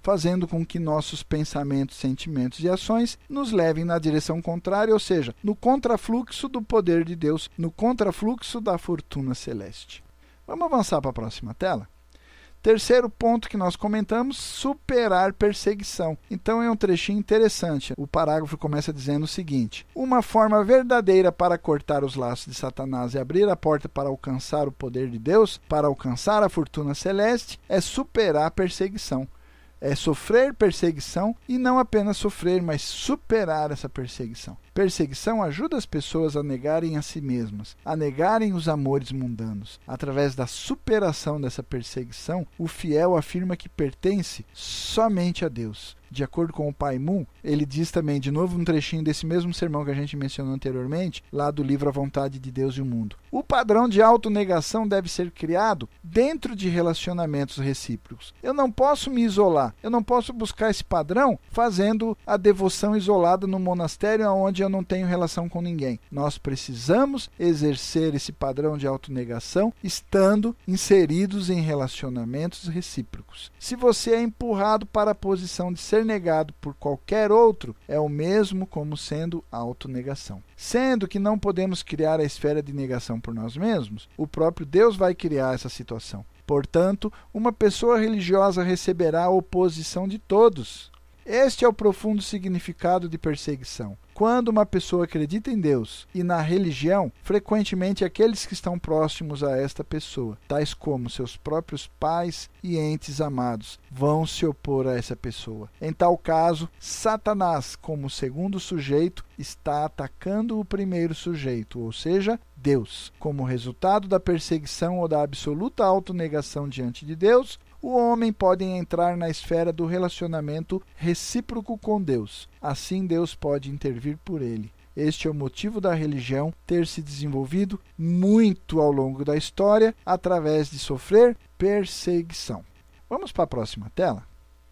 fazendo com que nossos pensamentos, sentimentos e ações nos levem na direção contrária, ou seja, no contrafluxo do poder de Deus, no contrafluxo da fortuna celeste. Vamos avançar para a próxima tela? Terceiro ponto que nós comentamos, superar perseguição. Então é um trechinho interessante. O parágrafo começa dizendo o seguinte: uma forma verdadeira para cortar os laços de Satanás e abrir a porta para alcançar o poder de Deus, para alcançar a fortuna celeste, é superar a perseguição. É sofrer perseguição e não apenas sofrer, mas superar essa perseguição. Perseguição ajuda as pessoas a negarem a si mesmas, a negarem os amores mundanos. Através da superação dessa perseguição, o fiel afirma que pertence somente a Deus. De acordo com o Pai Moon, ele diz também, de novo um trechinho desse mesmo sermão que a gente mencionou anteriormente, lá do livro A Vontade de Deus e o Mundo. O padrão de autonegação deve ser criado dentro de relacionamentos recíprocos. Eu não posso me isolar, eu não posso buscar esse padrão fazendo a devoção isolada no monastério onde eu não tenho relação com ninguém. Nós precisamos exercer esse padrão de autonegação estando inseridos em relacionamentos recíprocos. Se você é empurrado para a posição de ser negado por qualquer outro, é o mesmo como sendo autonegação. Sendo que não podemos criar a esfera de negação por nós mesmos, o próprio Deus vai criar essa situação. Portanto, uma pessoa religiosa receberá a oposição de todos. Este é o profundo significado de perseguição. Quando uma pessoa acredita em Deus e na religião, frequentemente aqueles que estão próximos a esta pessoa, tais como seus próprios pais e entes amados, vão se opor a essa pessoa. Em tal caso, Satanás, como segundo sujeito, está atacando o primeiro sujeito, ou seja, Deus. Como resultado da perseguição ou da absoluta autonegação diante de Deus, o homem pode entrar na esfera do relacionamento recíproco com Deus. Assim, Deus pode intervir por ele. Este é o motivo da religião ter se desenvolvido muito ao longo da história através de sofrer perseguição. Vamos para a próxima tela?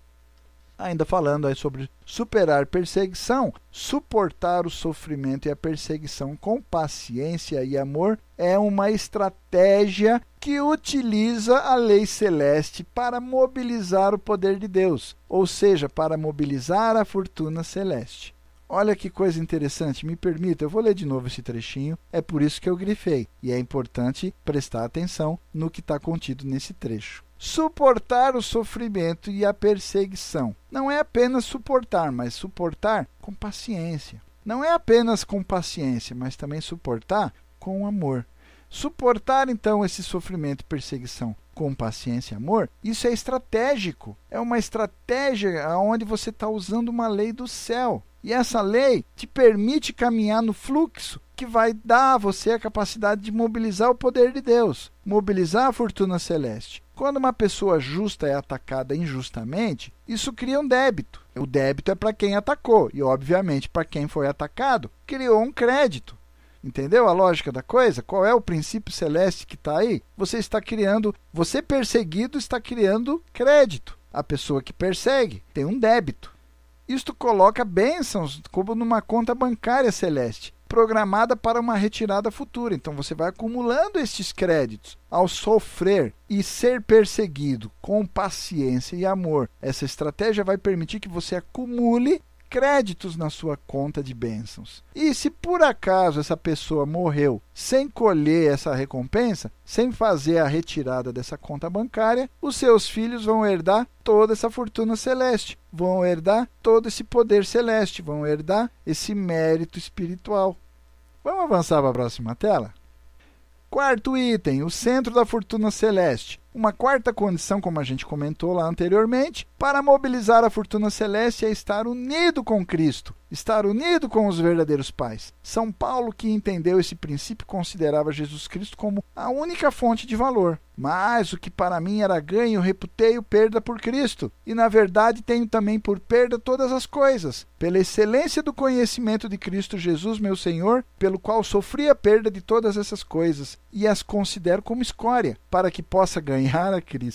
Ainda falando aí sobre superar perseguição, suportar o sofrimento e a perseguição com paciência e amor é uma estratégia que utiliza a lei celeste para mobilizar o poder de Deus, ou seja, para mobilizar a fortuna celeste. Olha que coisa interessante, me permita, eu vou ler de novo esse trechinho, é por isso que eu grifei, e é importante prestar atenção no que está contido nesse trecho. Suportar o sofrimento e a perseguição. Não é apenas suportar, mas suportar com paciência. Não é apenas com paciência, mas também suportar com amor. Suportar, então, esse sofrimento e perseguição com paciência e amor, isso é estratégico. É uma estratégia onde você está usando uma lei do céu. E essa lei te permite caminhar no fluxo que vai dar a você a capacidade de mobilizar o poder de Deus, mobilizar a fortuna celeste. Quando uma pessoa justa é atacada injustamente, isso cria um débito. O débito é para quem atacou e, obviamente, para quem foi atacado, criou um crédito. Entendeu a lógica da coisa? Qual é o princípio celeste que está aí? Você perseguido está criando crédito. A pessoa que persegue tem um débito. Isto coloca bênçãos como numa conta bancária celeste, programada para uma retirada futura. Então você vai acumulando estes créditos. Ao sofrer e ser perseguido com paciência e amor, essa estratégia vai permitir que você acumule créditos na sua conta de bênçãos. E se por acaso essa pessoa morreu sem colher essa recompensa, sem fazer a retirada dessa conta bancária, os seus filhos vão herdar toda essa fortuna celeste, vão herdar todo esse poder celeste, vão herdar esse mérito espiritual. Vamos avançar para a próxima tela? Quarto item, o centro da fortuna celeste. Uma quarta condição, como a gente comentou lá anteriormente, para mobilizar a fortuna celeste é estar unido com Cristo, estar unido com os verdadeiros pais. São Paulo, que entendeu esse princípio, considerava Jesus Cristo como a única fonte de valor. Mas o que para mim era ganho, reputei-o perda por Cristo. E na verdade tenho também por perda todas as coisas, pela excelência do conhecimento de Cristo Jesus, meu Senhor, pelo qual sofri a perda de todas essas coisas, e as considero como escória, para que possa ganhar a Cristo.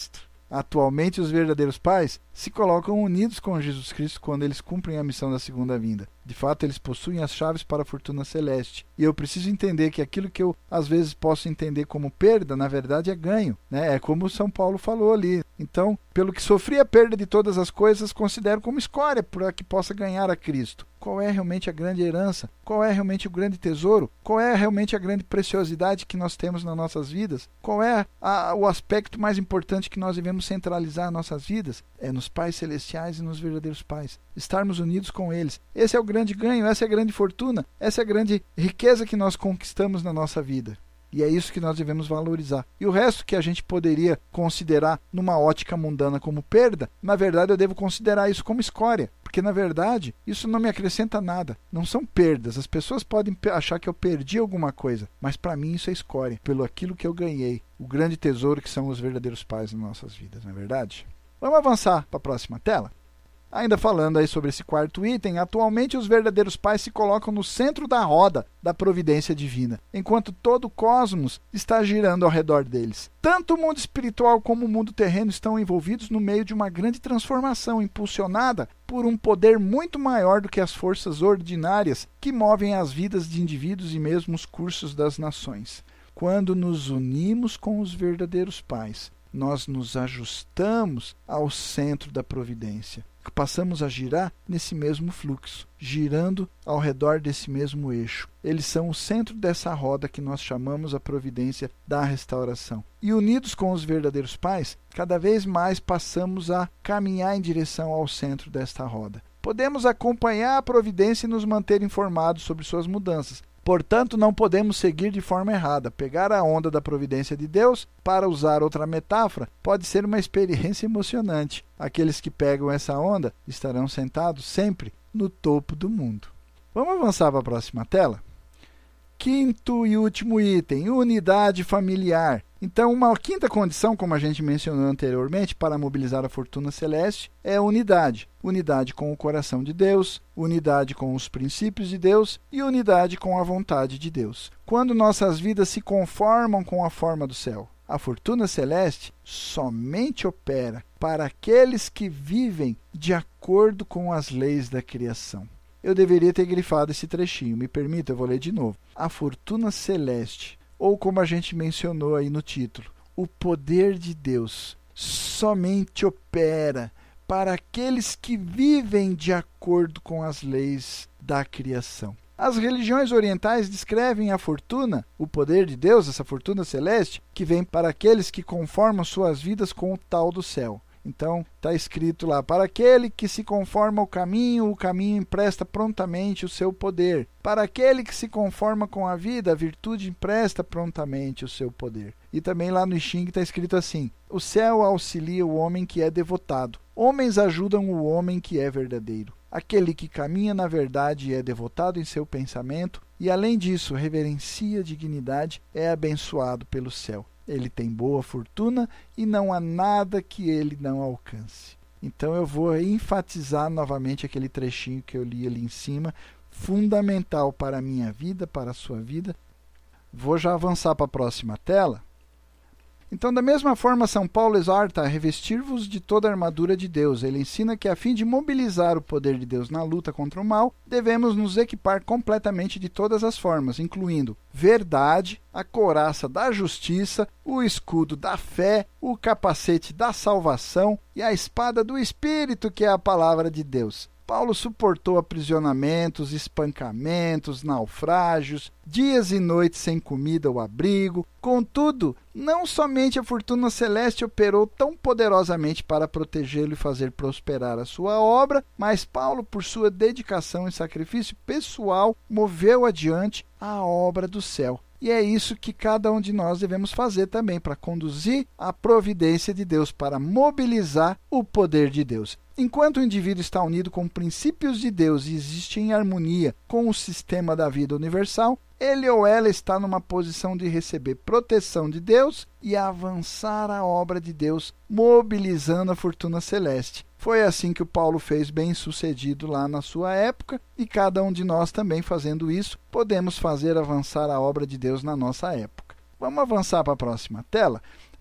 Atualmente, os verdadeiros pais se colocam unidos com Jesus Cristo quando eles cumprem a missão da segunda vinda. De fato, eles possuem as chaves para a fortuna celeste. E eu preciso entender que aquilo que eu, às vezes, posso entender como perda, na verdade é ganho, né? É como São Paulo falou ali. Então, pelo que sofri a perda de todas as coisas, considero como escória para que possa ganhar a Cristo. Qual é realmente a grande herança? Qual é realmente o grande tesouro? Qual é realmente a grande preciosidade que nós temos nas nossas vidas? Qual é o aspecto mais importante que nós devemos centralizar nossas vidas? É nos pais celestiais e nos verdadeiros pais. Estarmos unidos com eles. Esse é o grande ganho, essa é a grande fortuna, essa é a grande riqueza que nós conquistamos na nossa vida. E é isso que nós devemos valorizar. E o resto que a gente poderia considerar numa ótica mundana como perda, na verdade eu devo considerar isso como escória. Porque, na verdade, isso não me acrescenta nada. Não são perdas. As pessoas podem achar que eu perdi alguma coisa, mas para mim isso é escória, pelo aquilo que eu ganhei. O grande tesouro que são os verdadeiros pais nas nossas vidas, não é verdade? Vamos avançar para a próxima tela? Ainda falando aí sobre esse quarto item, atualmente os verdadeiros pais se colocam no centro da roda da providência divina, enquanto todo o cosmos está girando ao redor deles. Tanto o mundo espiritual como o mundo terreno estão envolvidos no meio de uma grande transformação impulsionada por um poder muito maior do que as forças ordinárias que movem as vidas de indivíduos e mesmo os cursos das nações. Quando nos unimos com os verdadeiros pais, nós nos ajustamos ao centro da providência. Passamos a girar nesse mesmo fluxo, girando ao redor desse mesmo eixo. Eles são o centro dessa roda que nós chamamos a providência da restauração. E unidos com os verdadeiros pais, cada vez mais passamos a caminhar em direção ao centro desta roda. Podemos acompanhar a providência e nos manter informados sobre suas mudanças. Portanto, não podemos seguir de forma errada. Pegar a onda da providência de Deus, para usar outra metáfora, pode ser uma experiência emocionante. Aqueles que pegam essa onda estarão sentados sempre no topo do mundo. Vamos avançar para a próxima tela? Quinto e último item, unidade familiar. Então, uma quinta condição, como a gente mencionou anteriormente, para mobilizar a fortuna celeste é a unidade. Unidade com o coração de Deus, unidade com os princípios de Deus e unidade com a vontade de Deus. Quando nossas vidas se conformam com a forma do céu, a fortuna celeste somente opera para aqueles que vivem de acordo com as leis da criação. Eu deveria ter grifado esse trechinho, me permita, eu vou ler de novo. A fortuna celeste, ou como a gente mencionou aí no título, o poder de Deus somente opera para aqueles que vivem de acordo com as leis da criação. As religiões orientais descrevem a fortuna, o poder de Deus, essa fortuna celeste, que vem para aqueles que conformam suas vidas com o tal do céu. Então, está escrito lá, para aquele que se conforma ao caminho, o caminho empresta prontamente o seu poder. Para aquele que se conforma com a vida, a virtude empresta prontamente o seu poder. E também lá no I Ching está escrito assim, o céu auxilia o homem que é devotado. Homens ajudam o homem que é verdadeiro. Aquele que caminha na verdade e é devotado em seu pensamento, e além disso reverencia a dignidade, é abençoado pelo céu. Ele tem boa fortuna e não há nada que ele não alcance. Então eu vou enfatizar novamente aquele trechinho que eu li ali em cima, fundamental para a minha vida, para a sua vida. Vou já avançar para a próxima tela. Então, da mesma forma, São Paulo exorta a revestir-vos de toda a armadura de Deus. Ele ensina que, a fim de mobilizar o poder de Deus na luta contra o mal, devemos nos equipar completamente de todas as formas, incluindo verdade, a couraça da justiça, o escudo da fé, o capacete da salvação e a espada do Espírito, que é a palavra de Deus. Paulo suportou aprisionamentos, espancamentos, naufrágios, dias e noites sem comida ou abrigo. Contudo, não somente a fortuna celeste operou tão poderosamente para protegê-lo e fazer prosperar a sua obra, mas Paulo, por sua dedicação e sacrifício pessoal, moveu adiante a obra do céu. E é isso que cada um de nós devemos fazer também, para conduzir a providência de Deus, para mobilizar o poder de Deus. Enquanto o indivíduo está unido com princípios de Deus e existe em harmonia com o sistema da vida universal, ele ou ela está numa posição de receber proteção de Deus e avançar a obra de Deus, mobilizando a fortuna celeste. Foi assim que o Paulo fez bem-sucedido lá na sua época, e cada um de nós também fazendo isso, podemos fazer avançar a obra de Deus na nossa época. Vamos avançar para a próxima tela?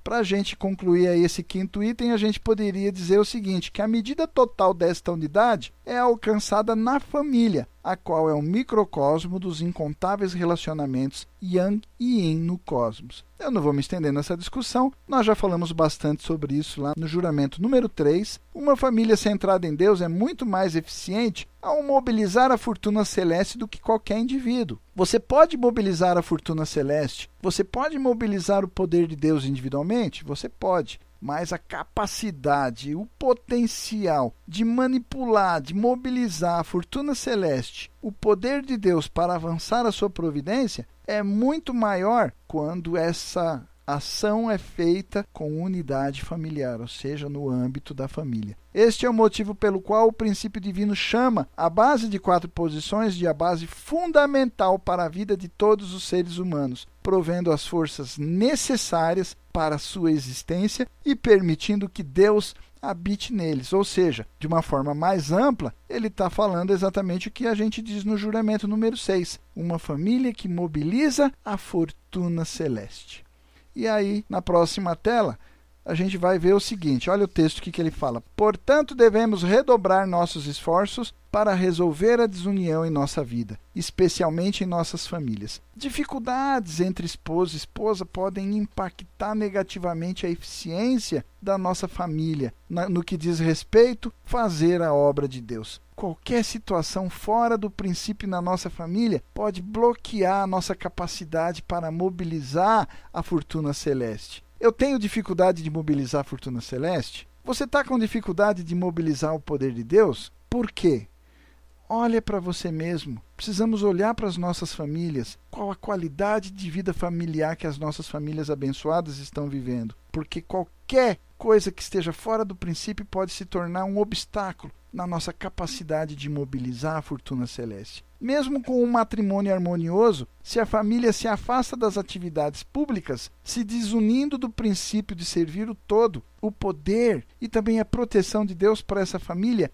Para a gente concluir aí esse quinto item, a gente poderia dizer o seguinte, que a medida total desta unidade é alcançada na família, a qual é um microcosmo dos incontáveis relacionamentos Yang e Yin no cosmos. Eu não vou me estender nessa discussão, nós já falamos bastante sobre isso lá no juramento número 3. Uma família centrada em Deus é muito mais eficiente ao mobilizar a fortuna celeste do que qualquer indivíduo. Você pode mobilizar a fortuna celeste, você pode mobilizar o poder de Deus individualmente? Você pode. Mas a capacidade, o potencial de manipular, de mobilizar a fortuna celeste, o poder de Deus para avançar a sua providência, é muito maior quando essa ação é feita com unidade familiar, ou seja, no âmbito da família. Este é o motivo pelo qual o princípio divino chama a base de 4 posições de a base fundamental para a vida de todos os seres humanos, provendo as forças necessárias para a sua existência e permitindo que Deus habite neles. Ou seja, de uma forma mais ampla, ele está falando exatamente o que a gente diz no juramento número 6, uma família que mobiliza a fortuna celeste. E aí, na próxima tela, a gente vai ver o seguinte, olha o texto que ele fala. Portanto, devemos redobrar nossos esforços para resolver a desunião em nossa vida, especialmente em nossas famílias. Dificuldades entre esposo e esposa podem impactar negativamente a eficiência da nossa família, no que diz respeito a fazer a obra de Deus. Qualquer situação fora do princípio na nossa família pode bloquear a nossa capacidade para mobilizar a fortuna celeste. Eu tenho dificuldade de mobilizar a fortuna celeste? Você está com dificuldade de mobilizar o poder de Deus? Por quê? Olha para você mesmo. Precisamos olhar para as nossas famílias. Qual a qualidade de vida familiar que as nossas famílias abençoadas estão vivendo? Porque qualquer coisa que esteja fora do princípio pode se tornar um obstáculo na nossa capacidade de mobilizar a fortuna celeste. Mesmo com um matrimônio harmonioso, se a família se afasta das atividades públicas, se desunindo do princípio de servir o todo, o poder e também a proteção de Deus para essa família,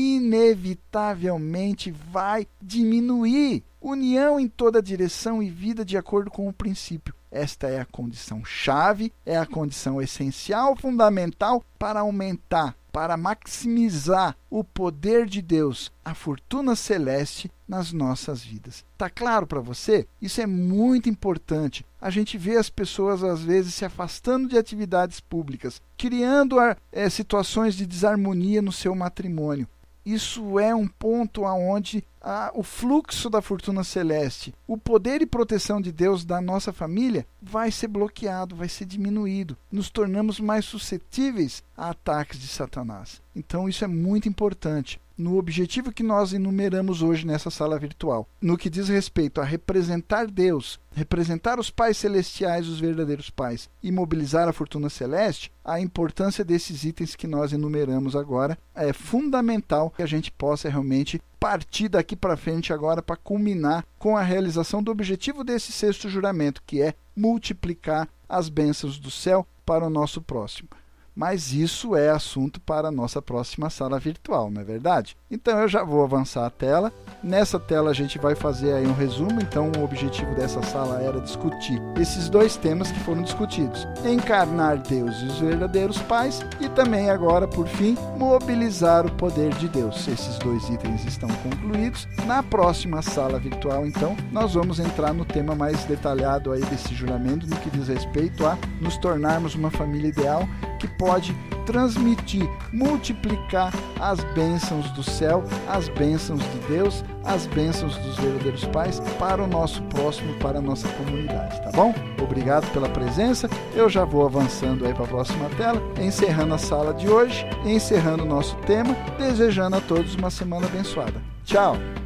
inevitavelmente vai diminuir. União em toda direção e vida de acordo com o princípio. Esta é a condição chave, é a condição essencial, fundamental para aumentar, para maximizar o poder de Deus, a fortuna celeste nas nossas vidas. Tá claro para você? Isso é muito importante. A gente vê as pessoas às vezes se afastando de atividades públicas, criando situações de desarmonia no seu matrimônio. Isso é um ponto onde o fluxo da fortuna celeste, o poder e proteção de Deus da nossa família vai ser bloqueado, vai ser diminuído. Nos tornamos mais suscetíveis a ataques de Satanás. Então isso é muito importante. No objetivo que nós enumeramos hoje nessa sala virtual, no que diz respeito a representar Deus, representar os pais celestiais, os verdadeiros pais, e mobilizar a fortuna celeste, a importância desses itens que nós enumeramos agora é fundamental que a gente possa realmente partir daqui para frente agora para culminar com a realização do objetivo desse 6º juramento, que é multiplicar as bênçãos do céu para o nosso próximo. Mas isso é assunto para a nossa próxima sala virtual, não é verdade? Então eu já vou avançar a tela. Nessa tela a gente vai fazer aí um resumo. Então o objetivo dessa sala era discutir esses 2 temas que foram discutidos. Encarnar Deus e os verdadeiros pais e também agora, por fim, mobilizar o poder de Deus. Esses 2 itens estão concluídos. Na próxima sala virtual, então, nós vamos entrar no tema mais detalhado aí desse juramento, no que diz respeito a nos tornarmos uma família ideal que pode transmitir, multiplicar as bênçãos do céu, as bênçãos de Deus, as bênçãos dos verdadeiros pais para o nosso próximo, para a nossa comunidade, tá bom? Obrigado pela presença, eu já vou avançando aí para a próxima tela, encerrando a sala de hoje, encerrando o nosso tema, desejando a todos uma semana abençoada. Tchau!